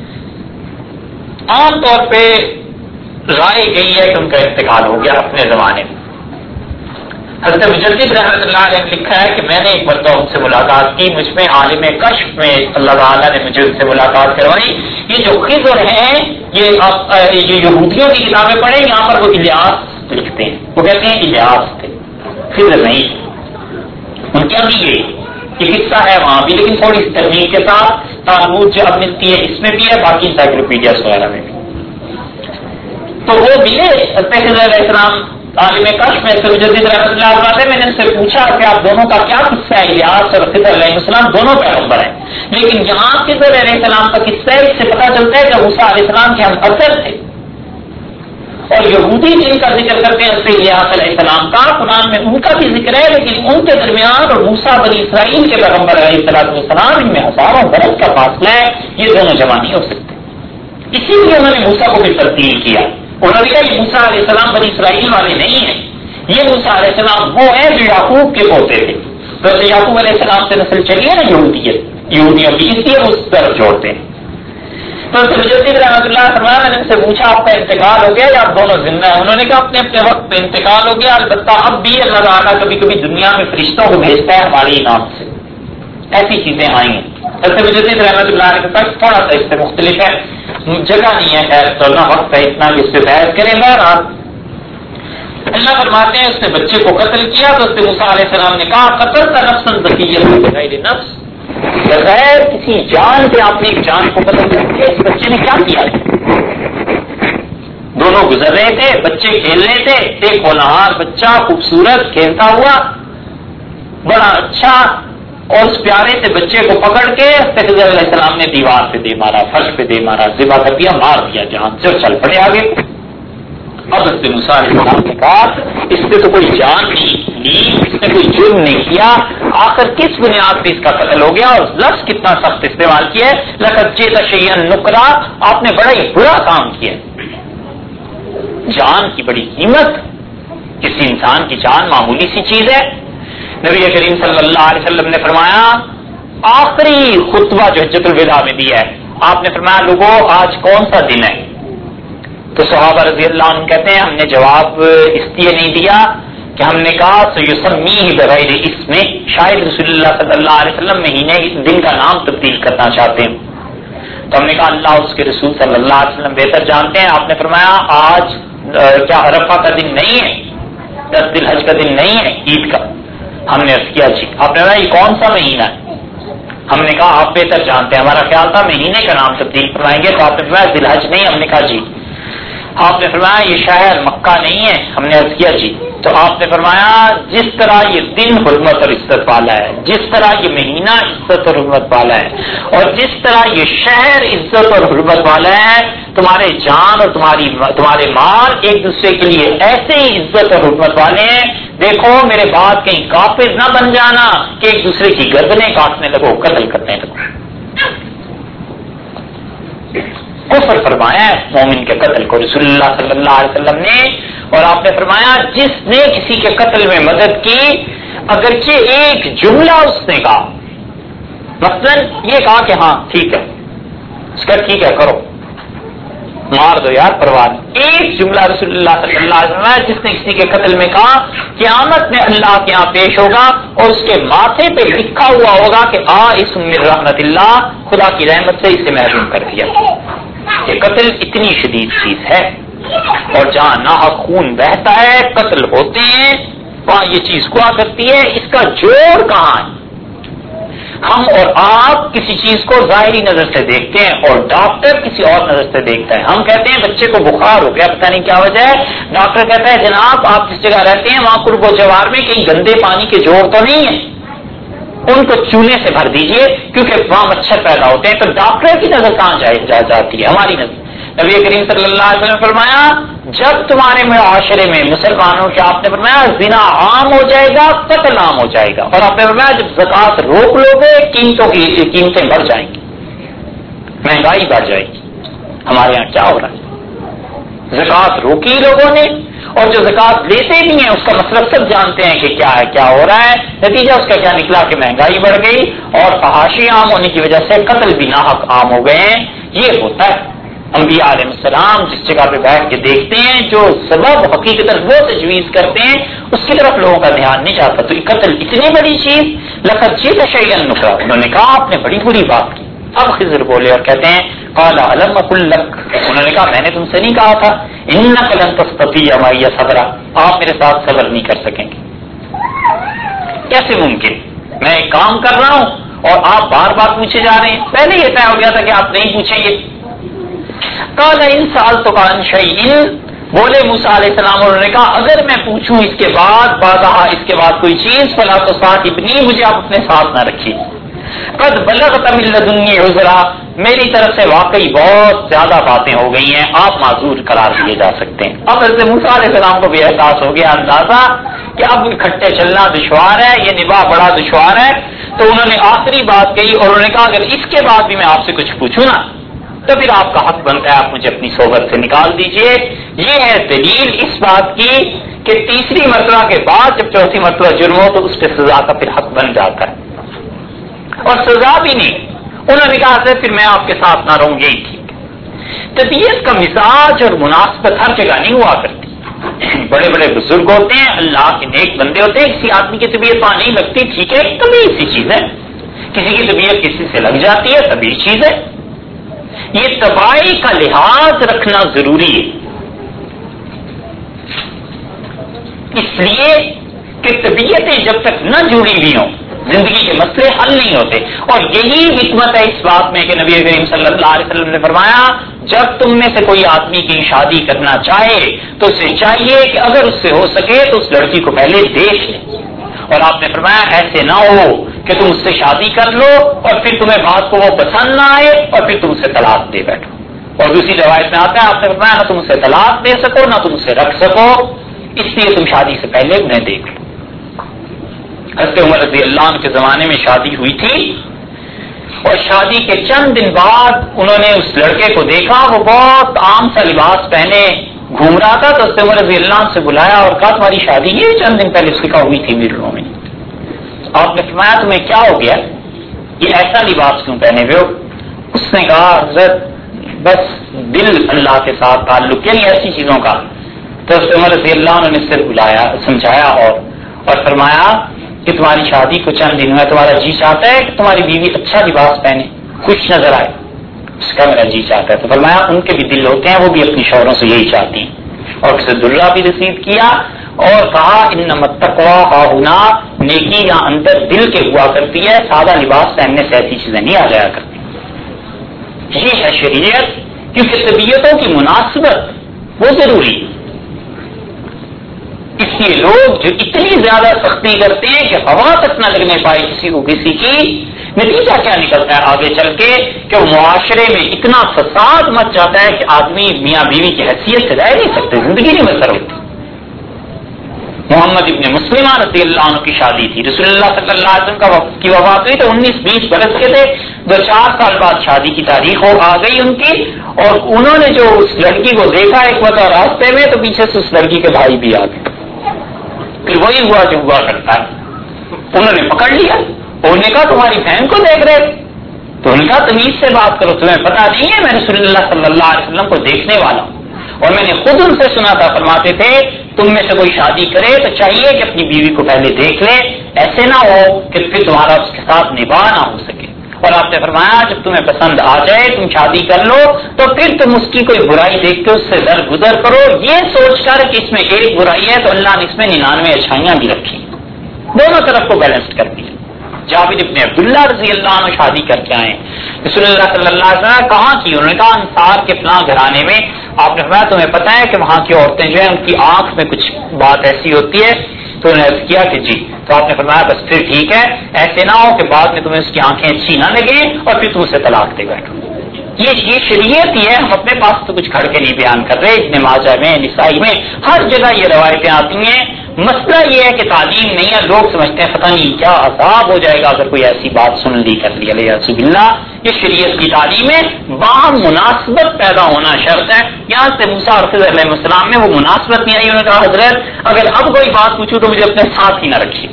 عام طور پہ رائے گئی ہے کہ ان کا انتقال ہو گیا اپنے زمانے میں۔ حضرت مجدد رحمۃ اللہ علیہ نے لکھا ہے کہ میں نے ایک مرتبہ ان سے ملاقات کی، مجھ میں عالم کشف میں اللہ تعالیٰ نے مجھے ان سے ملاقات کروائی۔ یہ جو خضر ہیں یہ یہودیوں کی کتابیں پڑھیں، یہاں پر وہ الیاس لکھتے ہیں، وہ کہتے ہیں الیاس تھے، خضر نہیں، ان کی ابھی یہ قصہ ہے وہاں بھی، لیکن تھوڑی سی ترمیم کے ساتھ۔ تالمود جو اب ملتی ہے اس میں بھی ہے، باقی انسائکلوپیڈیاز وغیرہ میں بھی۔ تو وہ ملے حضرت خضر علیہ السلام عالم کشف میں سے مجدد رحمۃ اللہ علیہ، میں نے ان سے پوچھا کہ آپ دونوں کا کیا قصہ ہے؟ الیاس اور خضر علیہ السلام دونوں پیغمبر ہیں، لیکن یہاں خضر علیہ السلام کا قصہ ہے، اس سے پتہ چلتا ہے کہ موسیٰ علیہ السلام کے ہم اثر تھے، اور یہودی جن کا ذکر کرتے ہیں حضرت الیاس علیہ السلام کا، قرآن میں ان کا بھی ذکر ہے، لیکن ان کے درمیان اور موسیٰ بنی اسرائیل کے پیغمبر علیہ السلام ان میں ہزاروں برس کا فاصلہ ہے، یہ دونوں جمع نہیں ہو سکتے۔ اسی لیے انہوں نے موسیٰ کو بھی تبدیل کیا، انہوں نے کہا یہ موسیٰ علیہ السلام بنی اسرائیل والے نہیں ہیں، یہ موسیٰ علیہ السلام وہ ہیں جو یعقوب کے پوتے تھے، تو یعقوب علیہ السلام سے نسل چلی ہے نا یہودیوں کی، اس لیے اس طرف جوڑتے ہیں۔ تو مجدد رحمۃ اللہ علیہ نے ان سے پوچھا آپ کا انتقال ہو گیا یا آپ دونوں زندہ ہیں؟ انہوں نے کہا اپنے اپنے وقت پہ انتقال ہو گیا، البتہ اب بھی اللہ تعالیٰ کبھی کبھی دنیا میں فرشتوں کو بھیجتا ہے ہمارے انعام سے، ایسی چیزیں آئی ہیں۔ حضرت مجدد رحمۃ اللہ علیہ کے پاس تھوڑا سا اس سے مختلف ہے، جگہ نہیں ہے خیر تو نہ وقت ہے اتنا کہ اس سے بحث کریں گا۔ اللہ فرماتے ہیں اس نے بچے کو قتل کیا تو اس سے موسیٰ علیہ السلام نے کہا قتل کا نفس زکیۃ بغیر نفس، بغیر کسی جان کے آپ نے ایک جان کو قتل کر کے اس بچے نے کیا کیا؟ دونوں گزر رہے تھے، بچے کھیل رہے تھے، ایک ہونہار بچہ خوبصورت کھیلتا ہوا بڑا اچھا اور اس پیارے سے بچے کو پکڑ کے خضر علیہ السلام نے دیوار پہ دے مارا، فرش پہ دے مارا، ذبح کر دیا، مار دیا جان سے، اور چل پڑے آگے۔ اب حضرت موسیٰ علیہ السلام نے کہا اس نے تو کوئی جان نہیں لی، اس نے کوئی جرم نہیں کیا، آخر کس بنیاد پہ اس کا قتل ہو گیا؟ اور لفظ کتنا سخت استعمال کیا ہے، لقد جئت شیئا نکرا، آپ نے بڑا ہی برا کام کیا۔ جان کی بڑی قیمت، کسی انسان کی جان معمولی سی چیز ہے۔ نبی کریم صلی اللہ علیہ وسلم نے فرمایا، آخری خطبہ جو حجۃ الوداع میں دیا ہے، آپ نے فرمایا لوگوں آج کون سا دن ہے؟ تو صحابہ رضی اللہ عنہ کہتے ہیں ہم نے جواب اس لیے نہیں دیا کہ ہم نے کہا سیسمیہ بغیر اسم، شاید رسول اللہ صلی اللہ علیہ وسلم مہینے دن کا نام تبدیل کرنا چاہتے ہیں۔ تو ہم نے کہا اللہ اس کے رسول صلی اللہ علیہ وسلم بہتر جانتے ہیں۔ آپ نے فرمایا آج کیا عرفہ کا دن نہیں ہے، 10 ذی الحج کا دن نہیں ہے عید کا؟ ہم نے عرض کیا جی۔ آپ نے کہا یہ کون سا مہینہ ہے؟ ہم نے کہا آپ بہتر جانتے ہیں، ہمارا خیال تھا مہینے کا نام تبدیل کروائیں گے۔ تو آپ نے فرمایا ذی الحج نہیں؟ ہم نے کہا جی۔ آپ نے فرمایا یہ شہر مکہ نہیں ہے؟ ہم نے عرض کیا جی۔ تو آپ نے فرمایا جس طرح یہ دن حرمت اور عزت والا ہے، جس طرح یہ مہینہ عزت اور حرمت والا ہے، اور جس طرح یہ شہر عزت اور حرمت والا ہے، تمہارے جان اور تمہارے مال ایک دوسرے کے لیے ایسے ہی عزت اور حرمت والے ہیں۔ دیکھو میرے بعد کہیں کافر نہ بن جانا کہ ایک دوسرے کی گردنیں کاٹنے لگو، قتل کرنے لگو۔ کفر فرمایا ہے مومن کے قتل کو رسول اللہ صلی اللہ علیہ وسلم نے، اور آپ نے فرمایا جس نے کسی کے قتل میں مدد کی، اگرچہ ایک جملہ اس نے کہا، مثلا یہ کہا کہ ہاں ٹھیک ہے، اس کا ٹھیک ہے کرو، مار دو یار پرواہ نہیں، ایک جملہ رسول اللہ صلی اللہ علیہ وسلم جس نے کسی کے قتل میں کہا، قیامت میں اللہ کے یہاں پیش ہوگا اور اس کے ماتھے پہ لکھا ہوا ہوگا کہ اسم من رحمت اللہ، خدا کی رحمت سے اسے محروم کر دیا۔ یہ قتل اتنی شدید چیز ہے، اور جہاں ناحق خون بہتا ہے، قتل ہوتے ہیں، وہاں یہ چیز ہوا کرتی ہے۔ اس کا جوڑ کہاں ہے؟ ہم اور آپ کسی چیز کو ظاہری نظر سے دیکھتے ہیں اور ڈاکٹر کسی اور نظر سے دیکھتا ہے۔ ہم کہتے ہیں بچے کو بخار ہو گیا، پتہ نہیں کیا وجہ ہے، ڈاکٹر کہتا ہے جناب آپ جس جگہ رہتے ہیں وہاں قرب و جوار میں کہیں گندے پانی کے جوڑ تو نہیں ہے، ان کو چونے سے بھر دیجئے کیونکہ وہاں مچھر پیدا ہوتے ہیں۔ تو ڈاکٹر کی نظر کہاں جاتی ہے؟ ہماری نظر۔ نبی کریم صلی اللہ علیہ وسلم نے فرمایا جب تمہارے معاشرے میں مسلمانوں کے، آپ نے فرمایا زنا عام ہو جائے گا، قتل عام ہو جائے گا، اور آپ نے فرمایا جب زکات روک لو گے قیمتیں بڑھ جائیں گی، مہنگائی بڑھ جائے گی۔ ہمارے یہاں کیا ہو رہا ہے؟ زکات روکی لوگوں نے، اور جو زکات لیتے بھی ہیں اس کا مطلب سب جانتے ہیں کہ کیا ہے، کیا ہو رہا ہے، نتیجہ اس کا کیا نکلا کہ مہنگائی بڑھ گئی اور فحاشی عام ہونے کی وجہ سے قتل بھی ناحق عام ہو گئے ہیں۔ یہ ہوتا ہے۔ انبیاء علیہ السلام جس جگہ پہ بیٹھ کے دیکھتے ہیں، جو سبب حقیقت وہ تجویز کرتے ہیں، اس کی طرف لوگوں کا دھیان نہیں جاتا۔ تو قتل اتنی بڑی چیز، لقد جئت شیئا نکرا، انہوں نے کہا آپ نے بڑی بری بات کی۔ اب خضر بولے اور کہتے ہیں قال الم اقل لک، انہوں نے کہا میں نے تم سے نہیں کہا تھا انک لن تستطیع معی صبرا، آپ میرے ساتھ صبر نہیں کر سکیں گے؟ کیسے ممکن؟ میں ایک کام کر رہا ہوں اور آپ بار بار پوچھے جا رہے ہیں، پہلے یہ طے ہو گیا تھا کہ آپ نہیں پوچھیں گے۔ قال ان سألتک عن شیء، بولے موسیٰ علیہ السلام، انہوں نے کہا اگر میں پوچھوں اس کے بعد اس کے بعد کوئی چیز، فلا تصاحبنی، مجھے آپ اپنے ساتھ نہ رکھیے، قد بلغت من لدنی عذرا، میری طرف سے واقعی بہت زیادہ باتیں ہو گئی ہیں، آپ معذور قرار دیے جا سکتے ہیں۔ اب حضرت موسیٰ علیہ السلام کو بھی احساس ہو گیا، اندازہ کہ اب اکٹھے چلنا دشوار ہے، یہ نباہ بڑا دشوار ہے، تو انہوں نے آخری بات کہی اور انہوں نے کہا اگر اس کے بعد بھی میں آپ سے کچھ پوچھوں نا تو پھر آپ کا حق بنتا ہے آپ مجھے اپنی صحبت سے نکال دیجئے۔ یہ ہے دلیل اس بات کی کہ تیسری مرتبہ کے بعد جب چوتھی مرتبہ جرم ہو تو اس پہ سزا کا پھر حق بن جاتا ہے، اور سزا بھی نہیں۔ انہوں نے کہا پھر میں آپ کے ساتھ نہ رہوں، یہی ٹھیک ہے۔ طبیعت کا مزاج اور مناسبت ہر جگہ نہیں ہوا کرتی۔ بڑے بڑے بزرگ ہوتے ہیں، اللہ کے نیک بندے ہوتے ہیں، کسی آدمی کی طبیعت وہاں نہیں لگتی، ٹھیک ہے، طبیعی سی چیز ہے، کسی کی طبیعت کسی سے لگ جاتی ہے، طبیعی چیز ہے۔ یہ طباعی کا لحاظ رکھنا ضروری ہے، اس لیے کہ طبیعتیں جب تک نہ جڑی ہوئی ہوں زندگی کے مسئلے حل نہیں ہوتے، اور یہی حکمت ہے اس بات میں کہ نبی کریم صلی اللہ علیہ وسلم نے فرمایا جب تم میں سے کوئی آدمی کی شادی کرنا چاہے تو اسے چاہیے کہ اگر اس سے ہو سکے تو اس لڑکی کو پہلے دیکھ لے، اور آپ نے فرمایا ایسے نہ ہو کہ تم اس سے شادی کر لو اور پھر تمہیں بات کو وہ پسند نہ آئے اور پھر تم اسے طلاق دے بیٹھو. اور دوسری روایت میں آتا ہے آپ نے فرمایا نہ تم اسے طلاق دے سکو نہ تم اسے رکھ سکو، اس لیے تم شادی سے پہلے انہیں دیکھ لو. حضرت عمر رضی اللہ عنہ کے زمانے میں شادی ہوئی تھی اور شادی کے چند دن بعد انہوں نے اس لڑکے کو دیکھا، وہ بہت عام سا لباس پہنے گھوم رہا تھا. تو حضرت عمر رضی اللہ عنہ سے بلایا اور کہا تمہاری شادی یہ چند دن پہلے اس کی ہوئی تھی میروں میں. آپ نے فرمایا تمہیں کیا ہو گیا، یہ ایسا لباس کیوں پہنے ہوئے ہو؟ اس نے کہا حضرت بس دل اللہ کے ساتھ تعلق یعنی ایسی چیزوں کا. تو حضرت عمر رضی اللہ عنہ نے صرف بلایا سمجھایا اور فرمایا کہ تمہاری شادی کو چند دن میں تمہارا جی چاہتا ہے کہ تمہاری بیوی اچھا لباس پہنے خوش نظر آئے. اس کا میرا جی چاہتا ہے. تو فرمایا ان کے بھی دل ہوتے ہیں، وہ بھی اپنی شوہروں سے یہی چاہتی ہیں. اور اسے درہ بھی رسید کیا اور کہا انما التقوی ہاہنا، نیکی یہاں اندر دل کے ہوا کرتی ہے، سادہ لباس پہننے سے ایسی چیزیں نہیں آ جایا کرتی. یہ ہے شریعت، کیونکہ طبیعتوں کی مناسبت وہ ضروری ہے. اس لیے لوگ جو اتنی زیادہ سختی کرتے ہیں کہ ہوا تک نہ لگنے پائے کسی کو کسی کی، نتیجہ کیا نکلتا ہے آگے چل کے کہ وہ معاشرے میں اتنا فساد مچ جاتا ہے کہ آدمی میاں بیوی کی حیثیت سے رہ نہیں سکتے، زندگی نہیں بسر ہوتی. محمد ابن مسلمہ رضی اللہ عنہ کی شادی تھی، رسول اللہ صلی اللہ علیہ وسلم کی وفات ہوئی تو 19-20 برس کے تھے. 2-4 سال بعد شادی کی تاریخ آ گئی ان کی، اور انہوں نے جو اس لڑکی کو دیکھا ایک وقت راستے میں تو پیچھے سے اس لڑکی کے بھائی بھی آ گئے. پھر وہی ہوا جو ہوا کرتا ہے، انہوں نے پکڑ لیا. انہوں نے کہا تمہاری بہن کو دیکھ رہے، تو انہوں نے کہا تمیز سے بات کرو، تمہیں پتا نہیں ہے میں رسول اللہ صلی اللہ علیہ وسلم کو دیکھنے والا ہوں اور میں نے خود ان سے سنا تھا، فرماتے تھے تم میں سے کوئی شادی کرے تو چاہیے کہ اپنی بیوی کو پہلے دیکھ لے، ایسے نہ ہو کہ پھر تمہارا اس کے ساتھ نباہ نہ ہو سکے. اور آپ نے فرمایا جب تمہیں پسند آ جائے تم شادی کر لو تو پھر تم اس کی کوئی برائی دیکھ کے اس سے درگزر کرو، یہ سوچ کر کہ اس میں ایک برائی ہے تو اللہ نے اس میں 99 اچھائیاں بھی رکھی، دونوں طرف کو بیلنس کر دی. جابر ابن عبداللہ رضی اللہ عنہ شادی کر کے آئے، رسول اللہ صلی اللہ علیہ وسلم کہاں کی؟ انہوں نے کہا انصار کے فلاں گھرانے میں. آپ نے فرمایا تمہیں پتا ہے کہ وہاں کی عورتیں جو ہیں ان کی آنکھ میں کچھ بات ایسی ہوتی ہے؟ تو انہوں نے عرض کیا کہ جی. تو آپ نے فرمایا بس پھر ٹھیک ہے، ایسے نہ ہو کہ بعد میں تمہیں اس کی آنکھیں اچھی نہ لگیں اور پھر تم اسے طلاق دے بیٹھو. یہ شریعت ہی ہے، ہم اپنے پاس تو کچھ کھڑ کے نہیں بیان کر رہے. ابن ماجہ میں نسائی میں ہر جگہ یہ روایتیں آتی ہیں. مسئلہ یہ ہے کہ تعلیم نہیں ہے، لوگ سمجھتے ہیں پتہ نہیں کیا عذاب ہو جائے گا اگر کوئی ایسی بات سن لی کر لی. علیہ باللہ یہ شریعت کی تعلیم ہے، باہم مناسبت پیدا ہونا شرط ہے. یہاں سے موسیٰ اور خضر علیہ السلام میں وہ مناسبت نہیں آئی. انہوں نے کہا حضرت اگر اب کوئی بات پوچھوں تو مجھے اپنے ساتھ ہی نہ رکھیے.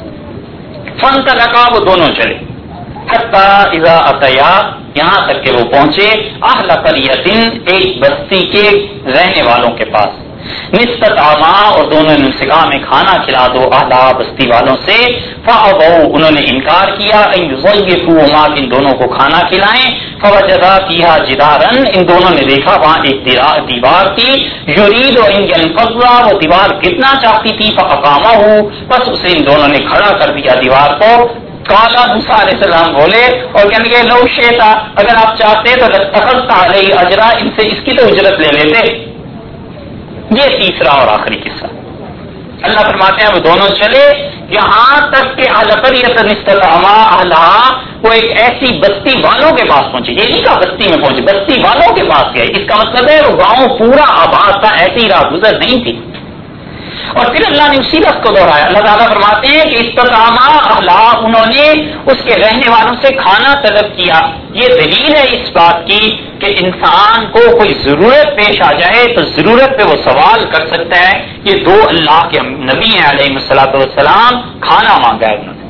فانطلقا، وہ دونوں چلے، حتی اذا اتیا، یہاں تک کہ وہ پہنچے اہل قریۃ، ایک بستی کے رہنے والوں کے پاس. نستطعما، اور دونوں نے کہا میں کھانا کھلا دو اہلا، بستی والوں سے. فابوا، انہوں نے انکار کیا، ان یضیفوہما، ان دونوں کو کھانا کھلائیں. فوجدا فیہا جدارا، ان دونوں نے دیکھا وہاں ایک دیوار تھی. یرید ان ینقض، وہ دیوار گرنا چاہتی تھی. فاقامہ، بس اسے ان دونوں نے کھڑا کر دیا دیوار کو. کالا موسیٰ علیہ السلام بولے اور کہنے لگے لو شئتا، اگر آپ چاہتے تو لاتخذت علیہ اجرا، ان سے اس کی تو اجرت لے لیتے. یہ تیسرا اور آخری قصہ. اللہ فرماتے ہیں وہ دونوں چلے یہاں تک کہ اہل قریۃ استطعما اہلھا، وہ ایک ایسی بستی والوں کے پاس پہنچے. یہ نہیں کہا بستی میں پہنچے، بستی والوں کے پاس گئے. اس کا مطلب ہے وہ گاؤں پورا آباد تھا، ایسی راہ گزر نہیں تھی. اور پھر اللہ نے اسی لفظ کو دوہرایا. اللہ تعالیٰ فرماتے ہیں کہ استطعما اہلھا، انہوں نے اس کے رہنے والوں سے کھانا طلب کیا. یہ دلیل ہے اس بات کی کہ انسان کو کوئی ضرورت پیش آ جائے تو ضرورت پہ وہ سوال کر سکتا ہے. یہ دو اللہ کے نبی ہیں علیہ الصلوۃ والسلام، کھانا مانگا ہے انہوں نے.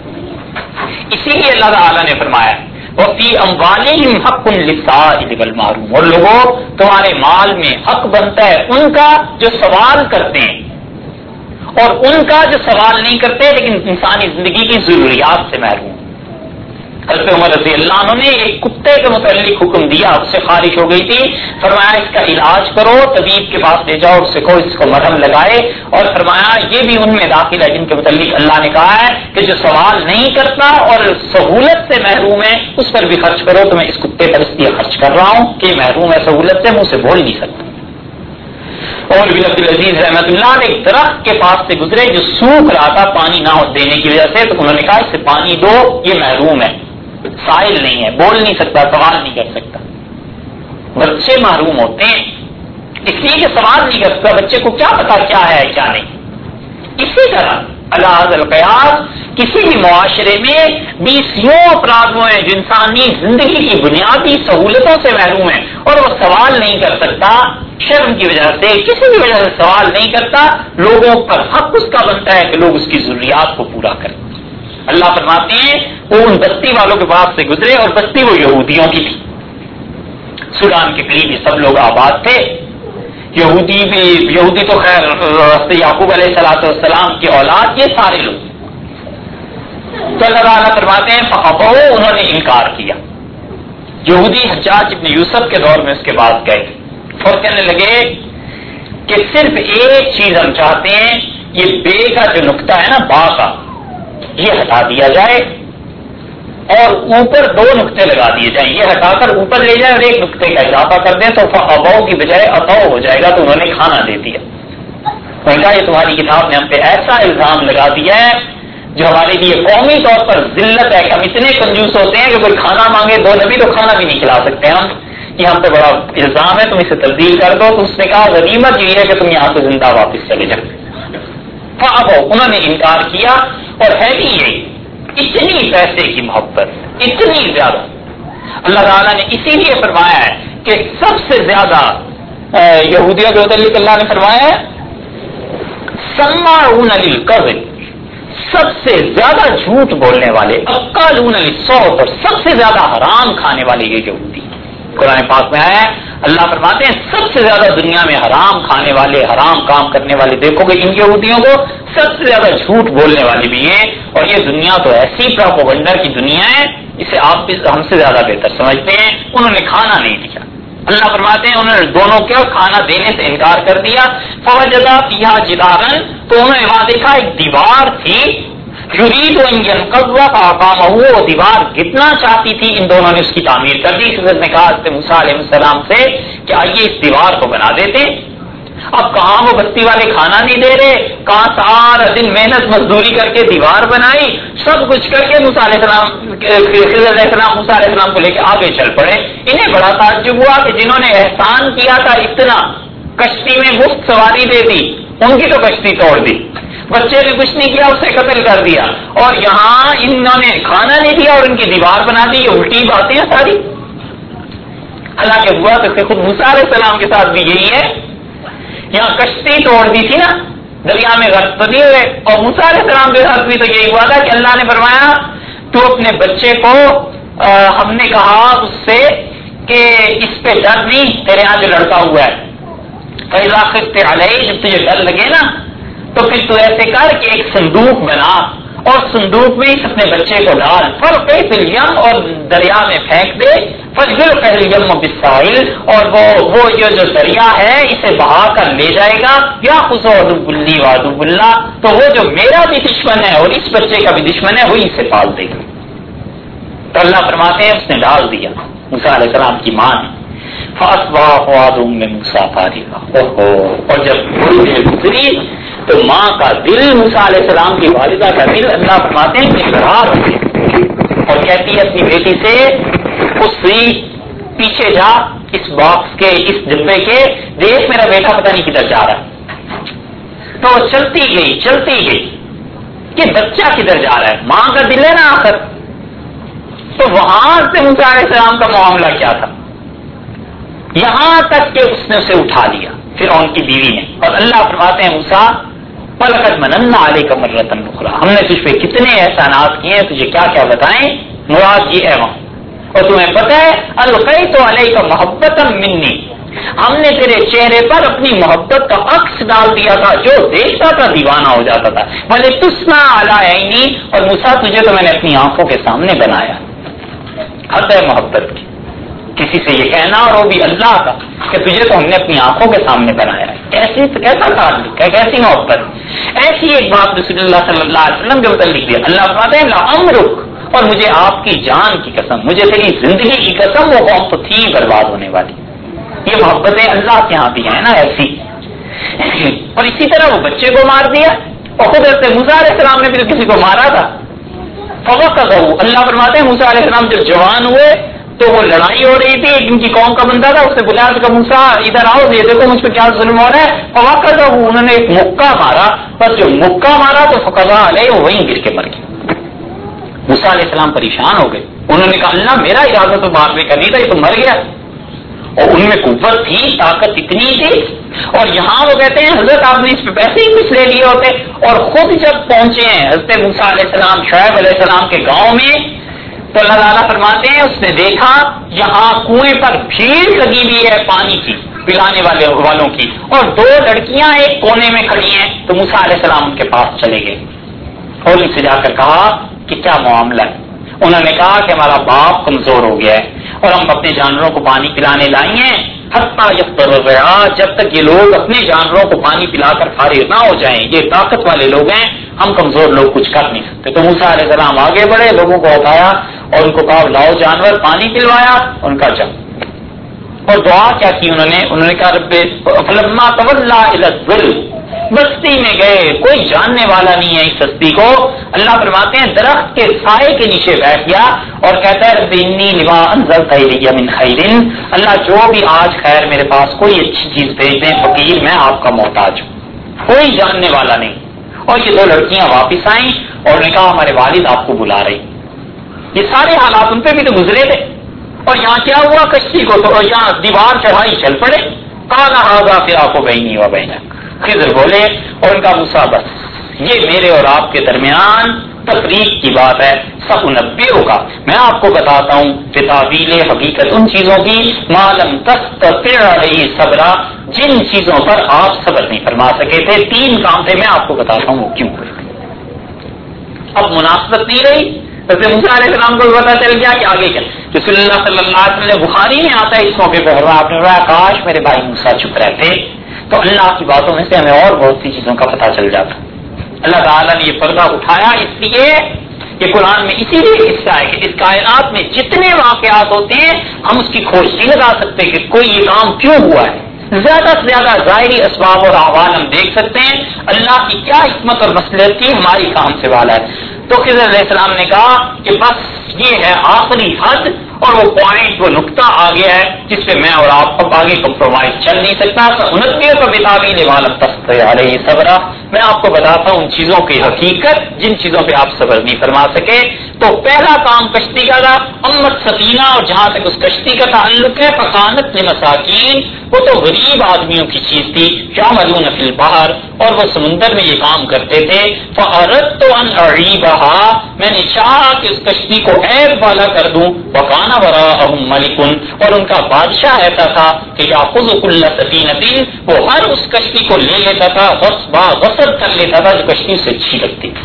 اسی لیے اللہ تعالیٰ نے فرمایا وَفِي أَمْوَالِهِمْ حَقٌّ لِلسَّائِلِ وَالْمَحْرُومِ، اور لوگوں تمہارے مال میں حق بنتا ہے ان کا جو سوال کرتے ہیں اور ان کا جو سوال نہیں کرتے لیکن انسانی زندگی کی ضروریات سے محروم. حضرت عمر رضی اللہ عنہ نے ایک کتے کے متعلق حکم دیا، اس سے خارش ہو گئی تھی. فرمایا اس کا علاج کرو، طبیب کے پاس لے جاؤ، اس سے کہو اس کو مرہم لگائے. اور فرمایا یہ بھی ان میں داخل ہے جن کے متعلق اللہ نے کہا ہے کہ جو سوال نہیں کرتا اور سہولت سے محروم ہے اس پر بھی خرچ کرو. تو میں اس کتے پر اس لیے خرچ کر رہا ہوں کہ محروم ہے سہولت سے، منہ سے بول نہیں سکتا. عمر بن عبد العزیز رحمۃ اللہ علیہ ایک درخت کے پاس سے گزرے جو سوکھ رہا تھا پانی نہ دینے کی وجہ سے، تو انہوں نے کہا اس سے پانی دو، یہ محروم ہے، سائل نہیں ہے، بول نہیں سکتا، سوال نہیں کر سکتا۔ بچے محروم ہوتے ہیں اس لیے کہ سوال نہیں کر سکتا، بچے کو کیا پتا کیا ہے کیا نہیں۔ اسی طرح اللہ القیاس کسی بھی معاشرے میں 20 افراد وہ ہیں جو انسانی زندگی کی بنیادی سہولتوں سے محروم ہیں اور وہ سوال نہیں کر سکتا، شرم کی وجہ سے کسی بھی وجہ سے سوال نہیں کرتا، لوگوں پر حق اس کا بنتا ہے کہ لوگ اس کی ضروریات کو پورا کریں۔ اللہ فرماتے ہیں وہ ان بستی والوں کے پاس سے گزرے اور بستی وہ یہودیوں کی تھی، سودان کے قریب یہ سب لوگ آباد تھے۔ یہودی تو خیر یعقوب علیہ السلام کی اولاد، یہ سارے لوگ۔ تو اللہ تعالیٰ فرماتے ہیں فَأَبَوْا، انہوں نے انکار کیا۔ یہودی حجاج ابن یوسف کے دور میں اس کے بعد گئے اور کہنے لگے کہ صرف ایک چیز ہم چاہتے ہیں، یہ بے کا جو نقطہ ہے نا، با کا، یہ ہٹا دیا جائے اور اوپر 2 نقطے لگا دیے جائیں، یہ ہٹا کر اوپر لے جائیں اور ایک نقطے کا اضافہ کر دیں تو فَأَبَوْا کی بجائے اَطَوْا ہو جائے گا، تو انہوں نے کھانا دے دیا۔ انہوں نے کہا یہ تمہاری کتاب نے ہم پہ ایسا الزام لگا دیا ہے جو ہمارے لیے قومی طور پر ذلت ہے کہ ہم اتنے کنجوس ہوتے ہیں کہ کوئی کھانا مانگے 2 نبی تو کھانا بھی نہیں کھلا سکتے ہم، یہ ہم پہ بڑا الزام ہے، تم اسے تبدیل کر دو۔ تو اس نے کہا غنیمت یہ ہے کہ تم یہاں سے زندہ واپس چلے جاؤ۔ فَأَبَوْا، انہوں نے انکار کیا، اور ہے بھی یہ اتنی پیسے کی محبت، اتنی زیادہ۔ اللہ تعالیٰ نے اسی لیے فرمایا ہے کہ سب سے زیادہ یہودیوں کے متعلق اللہ نے فرمایا ہے سماعون للکذب، سب سے زیادہ جھوٹ بولنے والے، اقالون للسحت، اور سب سے زیادہ حرام کھانے والے یہ یہودی۔ قرآن پاک میں آیا ہے اللہ فرماتے ہیں سب سے زیادہ دنیا میں حرام کھانے والے، حرام کام کرنے والے دیکھو گے ان یہودیوں کو، سب سے زیادہ جھوٹ بولنے والے بھی ہیں، اور یہ دنیا تو ایسی پروپیگنڈا کی دنیا ہے، اسے آپ بھی ہم سے زیادہ بہتر سمجھتے ہیں۔ انہوں نے کھانا نہیں دیا، اللہ فرماتے ہیں انہوں نے دونوں کیا کھانا دینے سے انکار کر دیا۔ فوجدا فیہا جدارا، تو انہوں نے وہاں دیکھا ایک دیوار تھی، یرید ان ينقض فاقامہ، وہ دیوار گرنا چاہتی تھی، ان دونوں نے اس کی تعمیر کر دی۔ حضرت نے کہا حضرت موسیٰ علیہ السلام سے کہ آئیے اس دیوار کو بنا دیتے۔ اب کہاں وہ بستی والے کھانا نہیں دے رہے، کہاں سارا دن محنت مزدوری کر کے دیوار بنائی، سب کچھ کر کے موسیٰ علیہ السلام موسیٰ علیہ السلام کو لے کے آگے چل پڑے۔ انہیں بڑا تعجب ہوا کہ جنہوں نے احسان کیا تھا اتنا، کشتی میں مفت سواری دے دی، ان کی تو کشتی توڑ دی، بچے نے کچھ نہیں کیا اسے قتل کر دیا، اور یہاں انہوں نے کھانا نہیں دیا اور ان کی دیوار بنا دی۔ یہ الٹی باتیں ہیں ساری۔ حالانکہ ہوا تو خود موسیٰ علیہ السلام کے ساتھ بھی یہی ہے، یہاں کشتی توڑ دی تھی نا، دریا میں غرق تو نہیں ہوئے، اور موسیٰ علیہ السلام کے ساتھ بھی تو یہی ہوا تھا کہ اللہ نے فرمایا تو اپنے بچے کو ہم نے کہا اس سے کہ اس پہ ڈر نہیں، تیرے یہاں جو لڑکا ہوا ہے فَإِذَا خِفْتَ عَلَيْهِ، جب تجھے ڈر لگے نا تو پھر تو ایسے کر کہ ایک صندوق بنا اور صندوق میں اس اپنے بچے کو ڈال، فَالْقِهْ فِي الْيَمِّ، اور دریا میں پھینک دے، فَالْيُلْقِهِ الْيَمُّ بِالسَّاحِلِ، اور وہ جو دریا ہے اسے بہا کر لے جائے گا، يَأْخُذُهُ عَدُوٌّ لِّي وَعَدُوٌّ لَّهُ، تو وہ جو میرا بھی دشمن ہے اور اس بچے کا بھی دشمن ہے وہی اسے پال دے گا۔ تو اللہ فرماتے ہیں اس نے ڈال دیا موسیٰ علیہ السلام کی ماں نے، فَأَصْبَحَ فُؤَادُ أُمِّ مُوسَىٰ فَارِغًا، اور جب تھوڑی دیر گزری تو ماں کا دل، موسیٰ علیہ السلام کی والدہ کا دل، اللہ فرماتے ہیں کہ قرار ہو گیا، اور کہتی ہے اپنی بیٹی سے اس پیچھے جا، اس باکس کے، اس ڈبے کے، دیکھ میرا بیٹا پتہ نہیں کدھر جا رہا ہے۔ تو وہ چلتی گئی کہ بچہ کدھر جا رہا ہے، ماں کا دل ہے نا آخر۔ تو وہاں سے موسیٰ علیہ السلام کا معاملہ کیا تھا، یہاں تک کہ اس نے اسے اٹھا لیا فرعون کی بیوی نے، اور اللہ فرماتے ہیں موسیٰ وَلَقَدْ مَنَنَّا عَلَيْكَ مَرَّةً أُخْرَىٰ، ہم نے تجھ پہ کتنے احسانات کیے ہیں، تجھے کیا کیا بتائیں، مراد یہ ہے وہاں، اور تمہیں پتہ ہے أَلْقَيْتُ عَلَيْكَ مَحَبَّةً مِّنِّي، ہم نے تیرے چہرے پر اپنی محبت کا عکس ڈال دیا تھا، جو دیکھتا تھا دیوانہ ہو جاتا تھا، وَلِتُسْنَىٰ عَلَىٰ عَيْنِي، اور موسیٰ تجھے تو میں نے اپنی آنکھوں کے سامنے بنایا۔ حد ہے محبت کی، کسی سے یہ کہنا اور وہ بھی اللہ کا کہ تجھے تو ہم نے اپنی آنکھوں کے سامنے بنایا ہے، کیسا تعلق ہے، کیسی محبت۔ ایسی ایک بات رسول اللہ صلی اللہ علیہ وسلم کے متعلق دی، اللہ فرماتے ہیں لَعَمْرُكَ، اور مجھے آپ کی جان کی قسم، مجھے تیری زندگی کی قسم، وہ قوم تو تھی برباد ہونے والی۔ یہ محبتیں اللہ کے ہاں بھی ہیں نا ایسی، اور اسی طرح وہ بچے کو مار دیا، اور خود حضرت موسیٰ علیہ السلام نے بھی کسی کو مارا تھا. فوقذہ، اللہ فرماتے ہیں موسیٰ علیہ السلام جب جوان ہوئے تو وہ لڑائی ہو رہی تھی، جن کی قوم کا بندہ تھا، اس نے بلایا کہ موسیٰ ادھر آؤ، یہ دیکھو مجھ پہ کیا ظلم ہو رہا ہے. فوقذہ، انہوں نے ایک مکہ مارا، بس جو مکہ مارا تو فقذہ علیہ، وہیں گر کے مر گیا. موسیٰ علیہ السلام پریشان ہو گئے، انہوں نے کہا اللہ میرا ارادہ تو بعد میں کرنی تھا، یہ تو مر گیا. اور ان میں قوت تھی، طاقت اتنی تھی. اور یہاں وہ کہتے ہیں حضرت آپ نے اس پہ پیسے ہی کچھ لے لیے ہوتے. اور خود جب پہنچے ہیں حضرت موسیٰ علیہ السلام شعیب علیہ السلام کے گاؤں میں، تو اللہ تعالیٰ فرماتے ہیں اس نے دیکھا یہاں کنویں پر بھیڑ لگی ہوئی ہے پانی کی، پلانے والوں کی، اور 2 لڑکیاں ایک کونے میں کھڑی ہیں. تو موسیٰ علیہ السلام ان کے پاس چلے گئے اور ان سے جا کر کہا کہ کیا معاملہ ہے. انہوں نے کہا کہ ہمارا باپ کمزور ہو گیا ہے اور ہم اپنے جانوروں کو پانی پلانے لائی ہیں، حتیٰ یفطر الرعاء، جب تک یہ لوگ اپنے جانوروں کو پانی پلا کر فارغ نہ ہو جائیں. یہ طاقت والے لوگ ہیں، ہم کمزور لوگ کچھ کر نہیں سکتے. تو موسیٰ علیہ السلام آگے بڑھے، لوگوں کو اٹھایا اور ان کو کہا لاؤ جانور، پانی پلوایا، ان کا جب. اور دعا کیا کی انہوں نے کہا رب فلما تولا الی الظل، بستی میں گئے، کوئی جاننے والا نہیں ہے اس بستی کو. اللہ فرماتے ہیں درخت کے سائے کے نیچے بیٹھ گیا اور کہتا ہے رب انی لما انزلت الی من خیر، اللہ جو بھی آج خیر میرے پاس کوئی اچھی چیز بھیج دیں، فقیر میں آپ کا محتاج ہوں. کوئی جاننے والا نہیں. اور یہ 2 لڑکیاں واپس آئیں اور نے کہا ہمارے والد آپ کو بلا رہے. یہ سارے حالات ان پہ بھی تو گزرے تھے. اور یہاں کیا ہوا، کشتی کو تو یہاں دیوار چڑھائی چل پڑے. قال ھذا فراق بینی و بینک، خضر بولے اور ان کا موسیٰ بس یہ میرے اور آپ کے درمیان تفریق کی بات ہے. سأنبئک، میں آپ کو بتاتا ہوں بتاویل حقیقت ان چیزوں کی ما لم تستطع علیہ صبرا، جن چیزوں پر آپ صبر نہیں فرما سکے تھے. 3 کام تھے، میں آپ کو بتاتا ہوں وہ کیوں ہوئے. اب مناسبت نہیں رہی. حضرت موسیٰ علیہ السلام کو پتا چل گیا کہ آگے کیا. رسول اللہ صلی اللہ علیہ وسلم بخاری میں آتا ہے اس موقع پہ آپ نے کہا کاش میرے بھائی موسیٰ چپ رہتے تو اللہ کی باتوں میں سے ہمیں اور بہت سی چیزوں کا پتہ چل جاتا. اللہ تعالیٰ نے یہ پردہ اٹھایا اس لیے کہ قرآن میں اسی لیے حصہ ہے کہ اس کائنات میں جتنے واقعات ہوتے ہیں ہم اس کی کھوج نہیں لگا سکتے کہ کوئی یہ کام کیوں ہوا ہے. زیادہ سے زیادہ ظاہری اسباب اور احوال ہم دیکھ سکتے ہیں، اللہ کی کیا حکمت اور مصلحت کی ہماری کام سے والا ہے. تو خضر علیہ السلام نے کہا کہ بس یہ ہے آخری حد اور وہ پوائنٹ، وہ نقطہ آ گیا ہے جس پہ میں اور آپ اب آگے کمپرومائز چل نہیں سکتا. 29 کا بتاویل ما لم تستطع علیہ صبرا، میں آپ کو بتاتا ہوں ان چیزوں کی حقیقت جن چیزوں پہ آپ صبر نہیں فرما سکے. تو پہلا کام کشتی کا تھا، امت سفینہ، اور جہاں تک اس کشتی کا تعلق ہے فکانت لمساکین، وہ تو غریب آدمیوں کی چیز تھی. یعملون فی البحر، اور وہ سمندر میں یہ کام کرتے تھے. فاردت ان اعیبھا، میں نے چاہا کہ اس کشتی کو عیب والا کر دوں. وکان وراءہم ملک، اور ان کا بادشاہ ایسا تھا کہ یاخذ کل سفینۃ، وہ ہر اس کشتی کو لے لیتا تھا، غصبا غصب کر لیتا تھا جو کشتی سے اچھی لگتی تھی.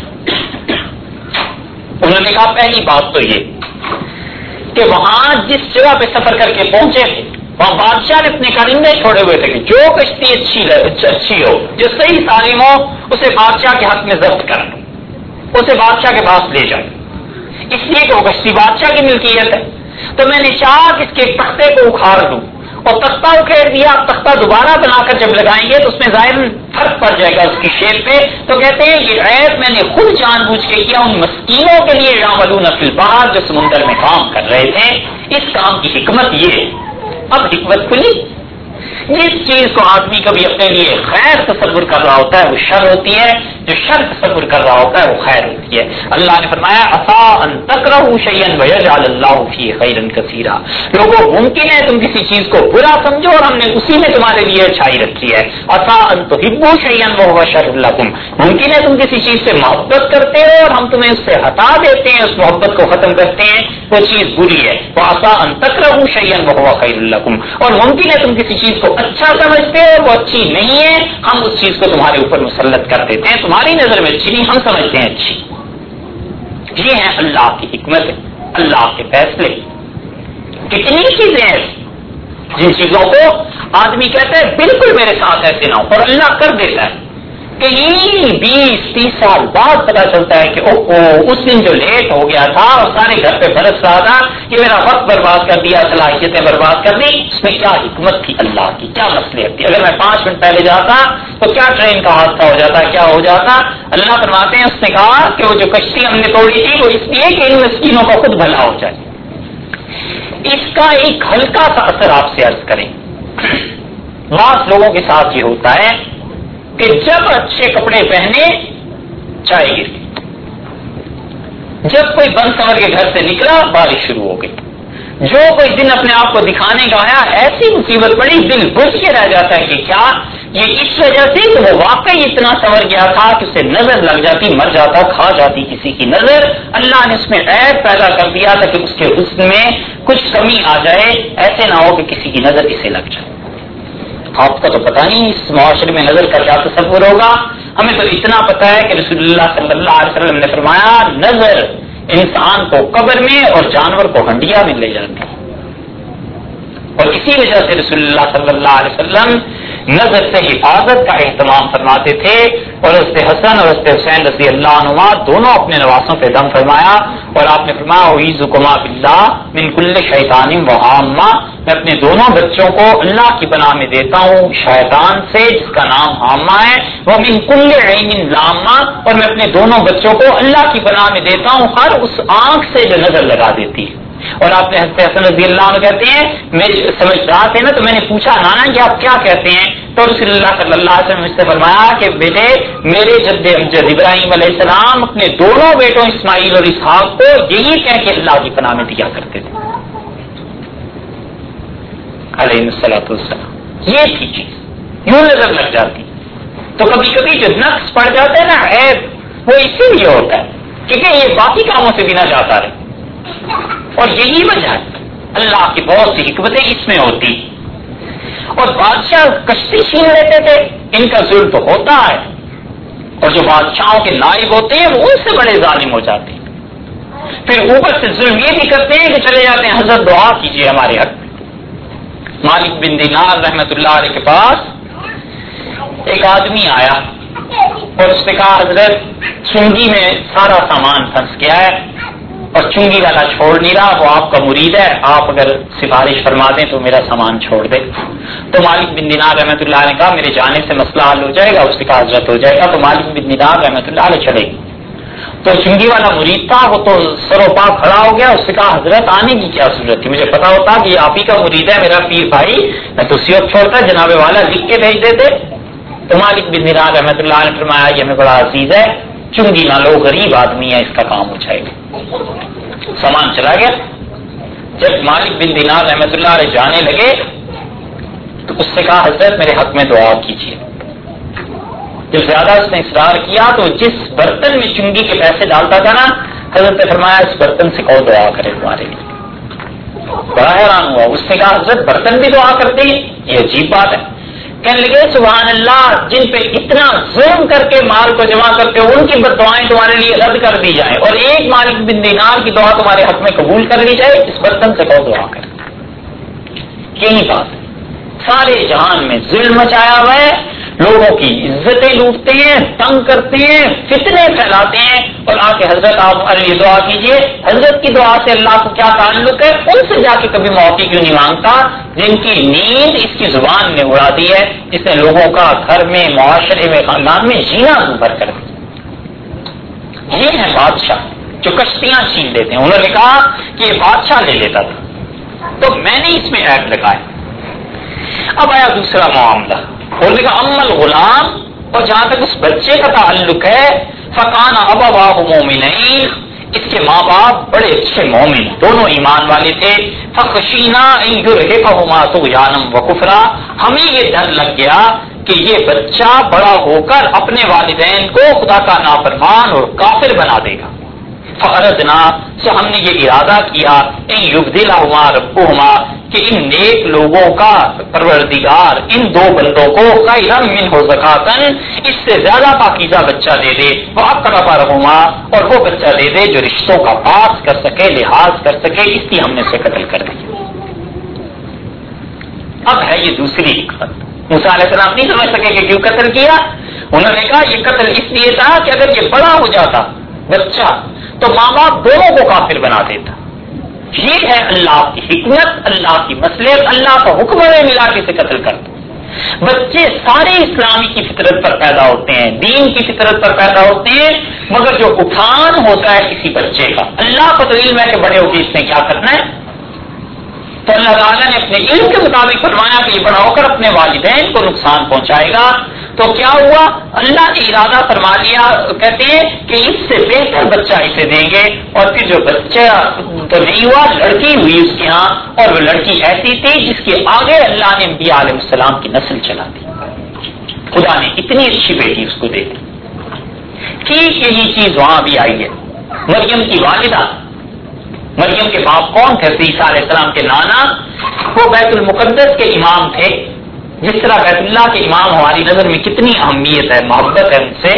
انہوں نے کہا پہلی بات تو یہ کہ وہاں جس جگہ پہ سفر کر کے پہنچے تھے وہاں بادشاہ نے اپنے کارندے چھوڑے ہوئے تھے کہ جو کشتی اچھی ہو، جو صحیح سالم ہو، اسے بادشاہ کے حق میں ضبط کر لو، اسے بادشاہ کے پاس لے جائے، اس لیے کہ وہ کشتی بادشاہ کی ملکیت ہے. تو میں نے چاہا کہ اس کے تختے کو اکھاڑ دوں، اور تختہ اکھیڑ دیا. تختہ دوبارہ بنا کر جب لگائیں گے تو اس میں ظاہر فرق پڑ جائے گا اس کی شیپ پہ. تو کہتے ہیں یہ عیب میں نے خود جان بوجھ کے کیا ان مسکینوں کے لیے یعملون فی البحر، جو سمندر میں کام کر رہے تھے. اس کام کی حکمت یہ ہے. اب حکمت کھلی، جس چیز کو آدمی کبھی اپنے لیے خیر تصور کر رہا ہوتا ہے وہ شر ہوتی ہے، جو شر تصور کر رہا ہوتا ہے وہ خیر ہوتی ہے. اللہ نے فرمایا عسیٰ ان تکرہوا شیئا ویجعل اللہ فیہ خیرا کثیرا، لوگوں ممکن ہے تم کسی چیز کو برا سمجھو اور ہم نے اسی میں تمہارے لیے اچھائی رکھی ہے. عسیٰ ان تحبوا شیئا وہو شر لکم، ممکن ہے تم کسی چیز سے محبت کرتے ہو اور ہم تمہیں اس سے ہٹا دیتے ہیں، اس محبت کو ختم کرتے ہیں، وہ چیز بری ہے. وعسیٰ ان تکرہوا شیئا وہو خیر لکم، اور ممکن ہے تم کسی چیز کو اچھا سمجھتے ہو وہ اچھی نہیں ہے، ہم اس چیز کو تمہارے اوپر مسلط کر دیتے ہیں، تمہاری نظر میں اچھی نہیں، ہم سمجھتے ہیں اچھی. یہ ہے اللہ کی حکمت، اللہ کے فیصلے. کتنی چیزیں ہیں جن چیزوں کو آدمی کہتا ہے بالکل میرے ساتھ ایسے نہ ہو، اور اللہ کر دیتا ہے. کہیں 20-30 سال بعد پتا چلتا ہے کہ اس دن جو لیٹ ہو گیا تھا اور سارے گھر پہ برس رہا تھا کہ میرا وقت برباد کر دیا، صلاحیتیں برباد کر دی، اس میں کیا حکمت تھی اللہ کی، کیا مصلحت تھی؟ اگر میں 5 منٹ پہلے جاتا تو کیا ٹرین کا حادثہ ہو جاتا، کیا ہو جاتا؟ اللہ فرماتے ہیں اس نے کہا کہ وہ جو کشتی ہم نے توڑی تھی وہ اس لیے کہ ان مسکینوں کا خود بھلا ہو جائے۔ اس کا ایک ہلکا سا اثر آپ سے عرض کریں، بعض لوگوں کے ساتھ یہ ہوتا ہے کہ جب اچھے کپڑے پہنے چائے گر گئی، جب کوئی بند سمر کے گھر سے نکلا بارش شروع ہو گئی، جو کوئی دن اپنے آپ کو دکھانے کا آیا ایسی مصیبت پڑی، دل بجھ کے رہ جاتا ہے کہ کیا یہ اس وجہ سے کہ وہ واقعی اتنا سنور گیا تھا کہ اسے نظر لگ جاتی، مر جاتا، کھا جاتی کسی کی نظر، اللہ نے اس میں عیب پیدا کر دیا تھا کہ اس کے حسن میں کچھ کمی آ جائے، ایسے نہ ہو کہ کسی کی نظر اسے لگ جائے۔ آپ کا تو پتہ نہیں اس معاشرے میں نظر کا کیا تصور ہوگا، ہمیں تو اتنا پتا ہے کہ رسول اللہ صلی اللہ علیہ وسلم نے فرمایا نظر انسان کو قبر میں اور جانور کو ہنڈیا میں لے جاتی ہے، اور اسی وجہ سے رسول اللہ صلی اللہ علیہ وسلم نظر سے حفاظت کا اہتمام فرماتے تھے، اور حضرت حسن اور حضرت حسین رضی اللہ عنہما دونوں اپنے نواسوں پہ دم فرمایا، اور آپ نے فرمایا اعوذکما باللہ من کل شیطان وہامہ، میں اپنے دونوں بچوں کو اللہ کی پناہ میں دیتا ہوں شیطان سے جس کا نام حامہ ہے، ومن کل عین لامہ، اور میں اپنے دونوں بچوں کو اللہ کی پناہ میں دیتا ہوں ہر اس آنکھ سے جو نظر لگا دیتی ہے۔ اور آپ نے حضرت حسن رضی اللہ عنہ کہتے ہیں میرے سمجھ رہا تھے نا تو میں نے پوچھا نانا کہ آپ کیا کہتے ہیں، تو رسول اللہ صلی اللہ علیہ وسلم سے فرمایا کہ بیٹے میرے جد امجد ابراہیم علیہ السلام اپنے دونوں بیٹوں اسماعیل اور اسحاق کو یہی کہہ کے اللہ کی پناہ میں دیا کرتے تھے علیہ الصلوۃ والسلام۔ یہ تھی چیز، یوں نظر لگ جاتی۔ تو کبھی کبھی جو نقص پڑ جاتا ہے نا عیب، وہ اسی لیے ہوتا ہے کیونکہ یہ باقی کاموں سے بھی نہ جاتا رہے، اور یہی وجہ ہے اللہ کی بہت سی حکمتیں اس میں ہوتی۔ اور بادشاہ کشتی چھین لیتے تھے، ان کا ظلم تو ہوتا ہے، اور جو بادشاہوں کے نائب ہوتے ہیں وہ ان سے بڑے ظالم ہو جاتے ہیں، پھر اوپر سے ظلم یہ بھی کرتے ہیں کہ چلے جاتے ہیں حضرت دعا کیجیے ہمارے حق میں۔ مالک بن دینار رحمت اللہ علیہ کے پاس ایک آدمی آیا اور اس نے کہا حضرت چنگی میں سارا سامان پھنس گیا ہے اور چنگی والا چھوڑ نہیں رہا، وہ آپ کا مرید ہے، آپ اگر سفارش فرما دیں تو میرا سامان چھوڑ دے۔ تو مالک بن دینار رحمت اللہ علیہ نے کہا میرے جانے سے مسئلہ حل ہو جائے گا، اس نے کہا حضرت ہو جائے گا۔ تو مالک بن دینار رحمت اللہ علیہ چلے گی، تو چنگی والا مرید تھا وہ تو سرو پا کھڑا ہو گیا، اس نے کہا حضرت آنے کی کیا ضرورت تھی، مجھے پتا ہوتا کہ یہ آپ ہی کا مرید ہے میرا پیر بھائی، میں تو اسی وقت چھوڑتا جناب والا لکھ کے بھیج دیتے۔ تو مالک بن دینار رحمت اللہ علیہ نے فرمایا یہ ہمیں بڑا عزیز ہے، چنگی نہ لو، غریب آدمی ہے، اس کا کام ہو جائے گا۔ سامان چلا گیا۔ جب مالک بن دینار رحمت اللہ علیہ جانے لگے تو اس سے کہا حضرت میرے حق میں دعا کیجیے۔ جب زیادہ اس نے اصرار کیا تو جس برتن میں چنگی کے پیسے ڈالتا تھا نا، حضرت نے فرمایا اس برتن سے کون دعا کرے تمہارے لیے۔ بڑا حیران ہوا، اس نے کہا حضرت برتن بھی دعا کرتے ہیں، یہ عجیب بات ہے۔ کہنے لگے سبحان اللہ، جن پہ اتنا ظلم کر کے مال کو جمع کرتے ہو ان کی بددعائیں تمہارے لیے رد کر دی جائیں، اور ایک مالک بن دینار کی دعا تمہارے حق میں قبول کر لی جائے، اس برتن سے کون دعا کرے۔ یہی بات ہے، سارے جہان میں ظلم مچایا ہوا ہے، لوگوں کی عزتیں لوٹتے ہیں، تنگ کرتے ہیں، فتنے پھیلاتے ہیں، اور آ کے حضرت آپ علی دعا کیجئے۔ حضرت کی دعا سے اللہ کو کیا تعلق ہے؟ ان سے جا کے کبھی معافی کیوں نہیں مانگتا جن کی نیند اس کی زبان نے اڑا دی ہے، جس نے لوگوں کا گھر میں، معاشرے میں، خاندان میں جینا دوبھر کر دیا۔ یہ ہے بادشاہ جو کشتیاں چھین لیتے ہیں، انہوں نے کہا کہ یہ بادشاہ لے لیتا تھا تو میں نے اس میں عیب لگایا۔ اب آیا دوسرا معاملہ، بولنے کا امل غلام، اور جہاں تک اس بچے کا تعلق ہے فکان ابواہ مومنین، اس کے ماں باپ بڑے اچھے مومن، دونوں ایمان والے تھے۔ فخشینا ان یرهقهما طغیانا وکفرا، ہمیں یہ ڈر لگ گیا کہ یہ بچہ بڑا ہو کر اپنے والدین کو خدا کا نافرمان اور کافر بنا دے گا۔ فاردنا، سو ہم نے یہ ارادہ کیا ان یبدلهما ربهما، کہ ان نیک لوگوں کا پروردگار ان دو بندوں کو خیرا منہ زکاتن، اس سے زیادہ پاکیزہ بچہ دے دے، واقرب رحما، اور وہ بچہ دے دے جو رشتوں کا پاس کر سکے، لحاظ کر سکے، اس لیے ہم نے اسے قتل کر دیا۔ اب ہے یہ دوسری حکمت، موسیٰ علیہ السلام نہیں سمجھ سکے کہ کیوں قتل کیا، انہوں نے کہا یہ قتل اس لیے تھا کہ اگر یہ بڑا ہو جاتا بچہ تو ماں باپ دونوں کو کافر بنا دیتا. یہ ہے اللہ کی حکمت, اللہ کی مصلحت, اللہ کا حکم ہے ملا کے سے قتل کر دو. بچے سارے اسلامی کی فطرت پر پیدا ہوتے ہیں, دین کی فطرت پر پیدا ہوتے ہیں, مگر جو اٹھان ہوتا ہے کسی بچے کا, اللہ کو تو علم ہے کہ بڑے ہو کے اس نے کیا کرنا ہے. تو اللہ تعالیٰ نے اپنے علم کے مطابق فرمایا کہ یہ بڑا ہو کر اپنے والدین کو نقصان پہنچائے گا. تو کیا ہوا, اللہ نے ارادہ فرما لیا, کہتے ہیں کہ اس سے بہتر بچہ اسے دیں گے. اور پھر جو بچہ تو نہیں ہوا, لڑکی ہوئی اس کے ہاں, اور وہ لڑکی ایسی تھی جس کے آگے اللہ نے انبیاء علیہ السلام کی نسل چلا دی. خدا نے اتنی اچھی بیٹی اس کو دے دی. ٹھیک یہی چیز وہاں بھی آئی ہے. مریم کی والدہ, مریم کے باپ کون تھے؟ عیسیٰ علیہ السلام کے نانا, وہ بیت المقدس کے امام تھے. جس طرح بیت اللہ کے امام ہماری نظر میں کتنی اہمیت ہے, محبت ہے ان سے.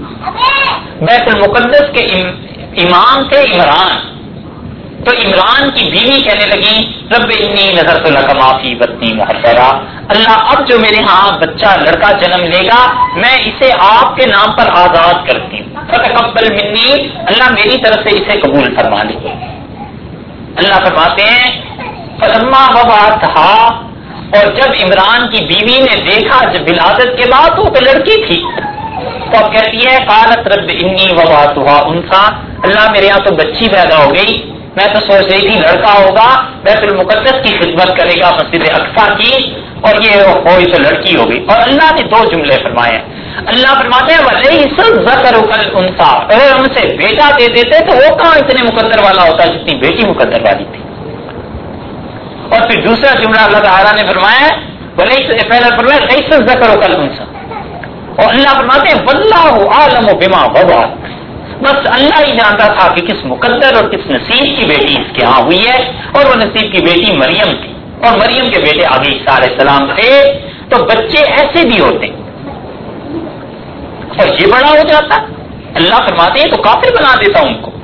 بیت المقدس کے امام تھے عمران. تو عمران کی بیوی کہنے لگی رب انی نذرت لک ما فی بطنی محررا, اللہ اب جو میرے ہاں بچہ لڑکا جنم لے گا میں اسے آپ کے نام پر آزاد کرتی ہوں, فتقبل منی, اللہ میری طرف سے اسے قبول فرما لے. اللہ فرماتے ہیں فلما وضعتھا, اور جب عمران کی بیوی نے دیکھا جب ولادت کے بعد وہ تو لڑکی تھی, تو اب کہتی ہے قالت رب انی وضعتھا انثى, اللہ میرے یہاں تو بچی پیدا ہو گئی, میں تو سوچ رہی تھی لڑکا ہوگا, بیت المقدس کی خدمت کرے گا, مسجد اقصیٰ کی, اور یہ ہوئی تو لڑکی ہو گئی. اور اللہ نے دو جملے فرمائے ہیں. اللہ فرماتے ہیں وَلَيْسَ الذَّكَرُ كَالْأُنثىٰ, اگر ہم سے بیٹا دے دیتے تو وہ کہاں اتنے مقدر والا ہوتا جتنی بیٹی مقدر والی تھی. اور پھر دوسرا جملہ اللہ تعالیٰ نے فرمایا پہلا فرمایا لَيْسَ الذَّكَرُ كَالْأُنثىٰ, اور اللہ فرماتے ہیں وَاللَّهُ أَعْلَمُ بِمَا وَضَعَتْ, بس اللہ ہی جانتا تھا کہ کس مقدر اور کس نصیب کی بیٹی اس کے ہاں ہوئی ہے. اور وہ نصیب کی بیٹی مریم تھی, اور مریم کے بیٹے آگے عیسیٰ علیہ السلام تھے. تو بچے ایسے بھی ہوتے اور یہ بڑا ہو جاتا, اللہ فرماتے ہیں تو کافر بنا دیتا ان کو.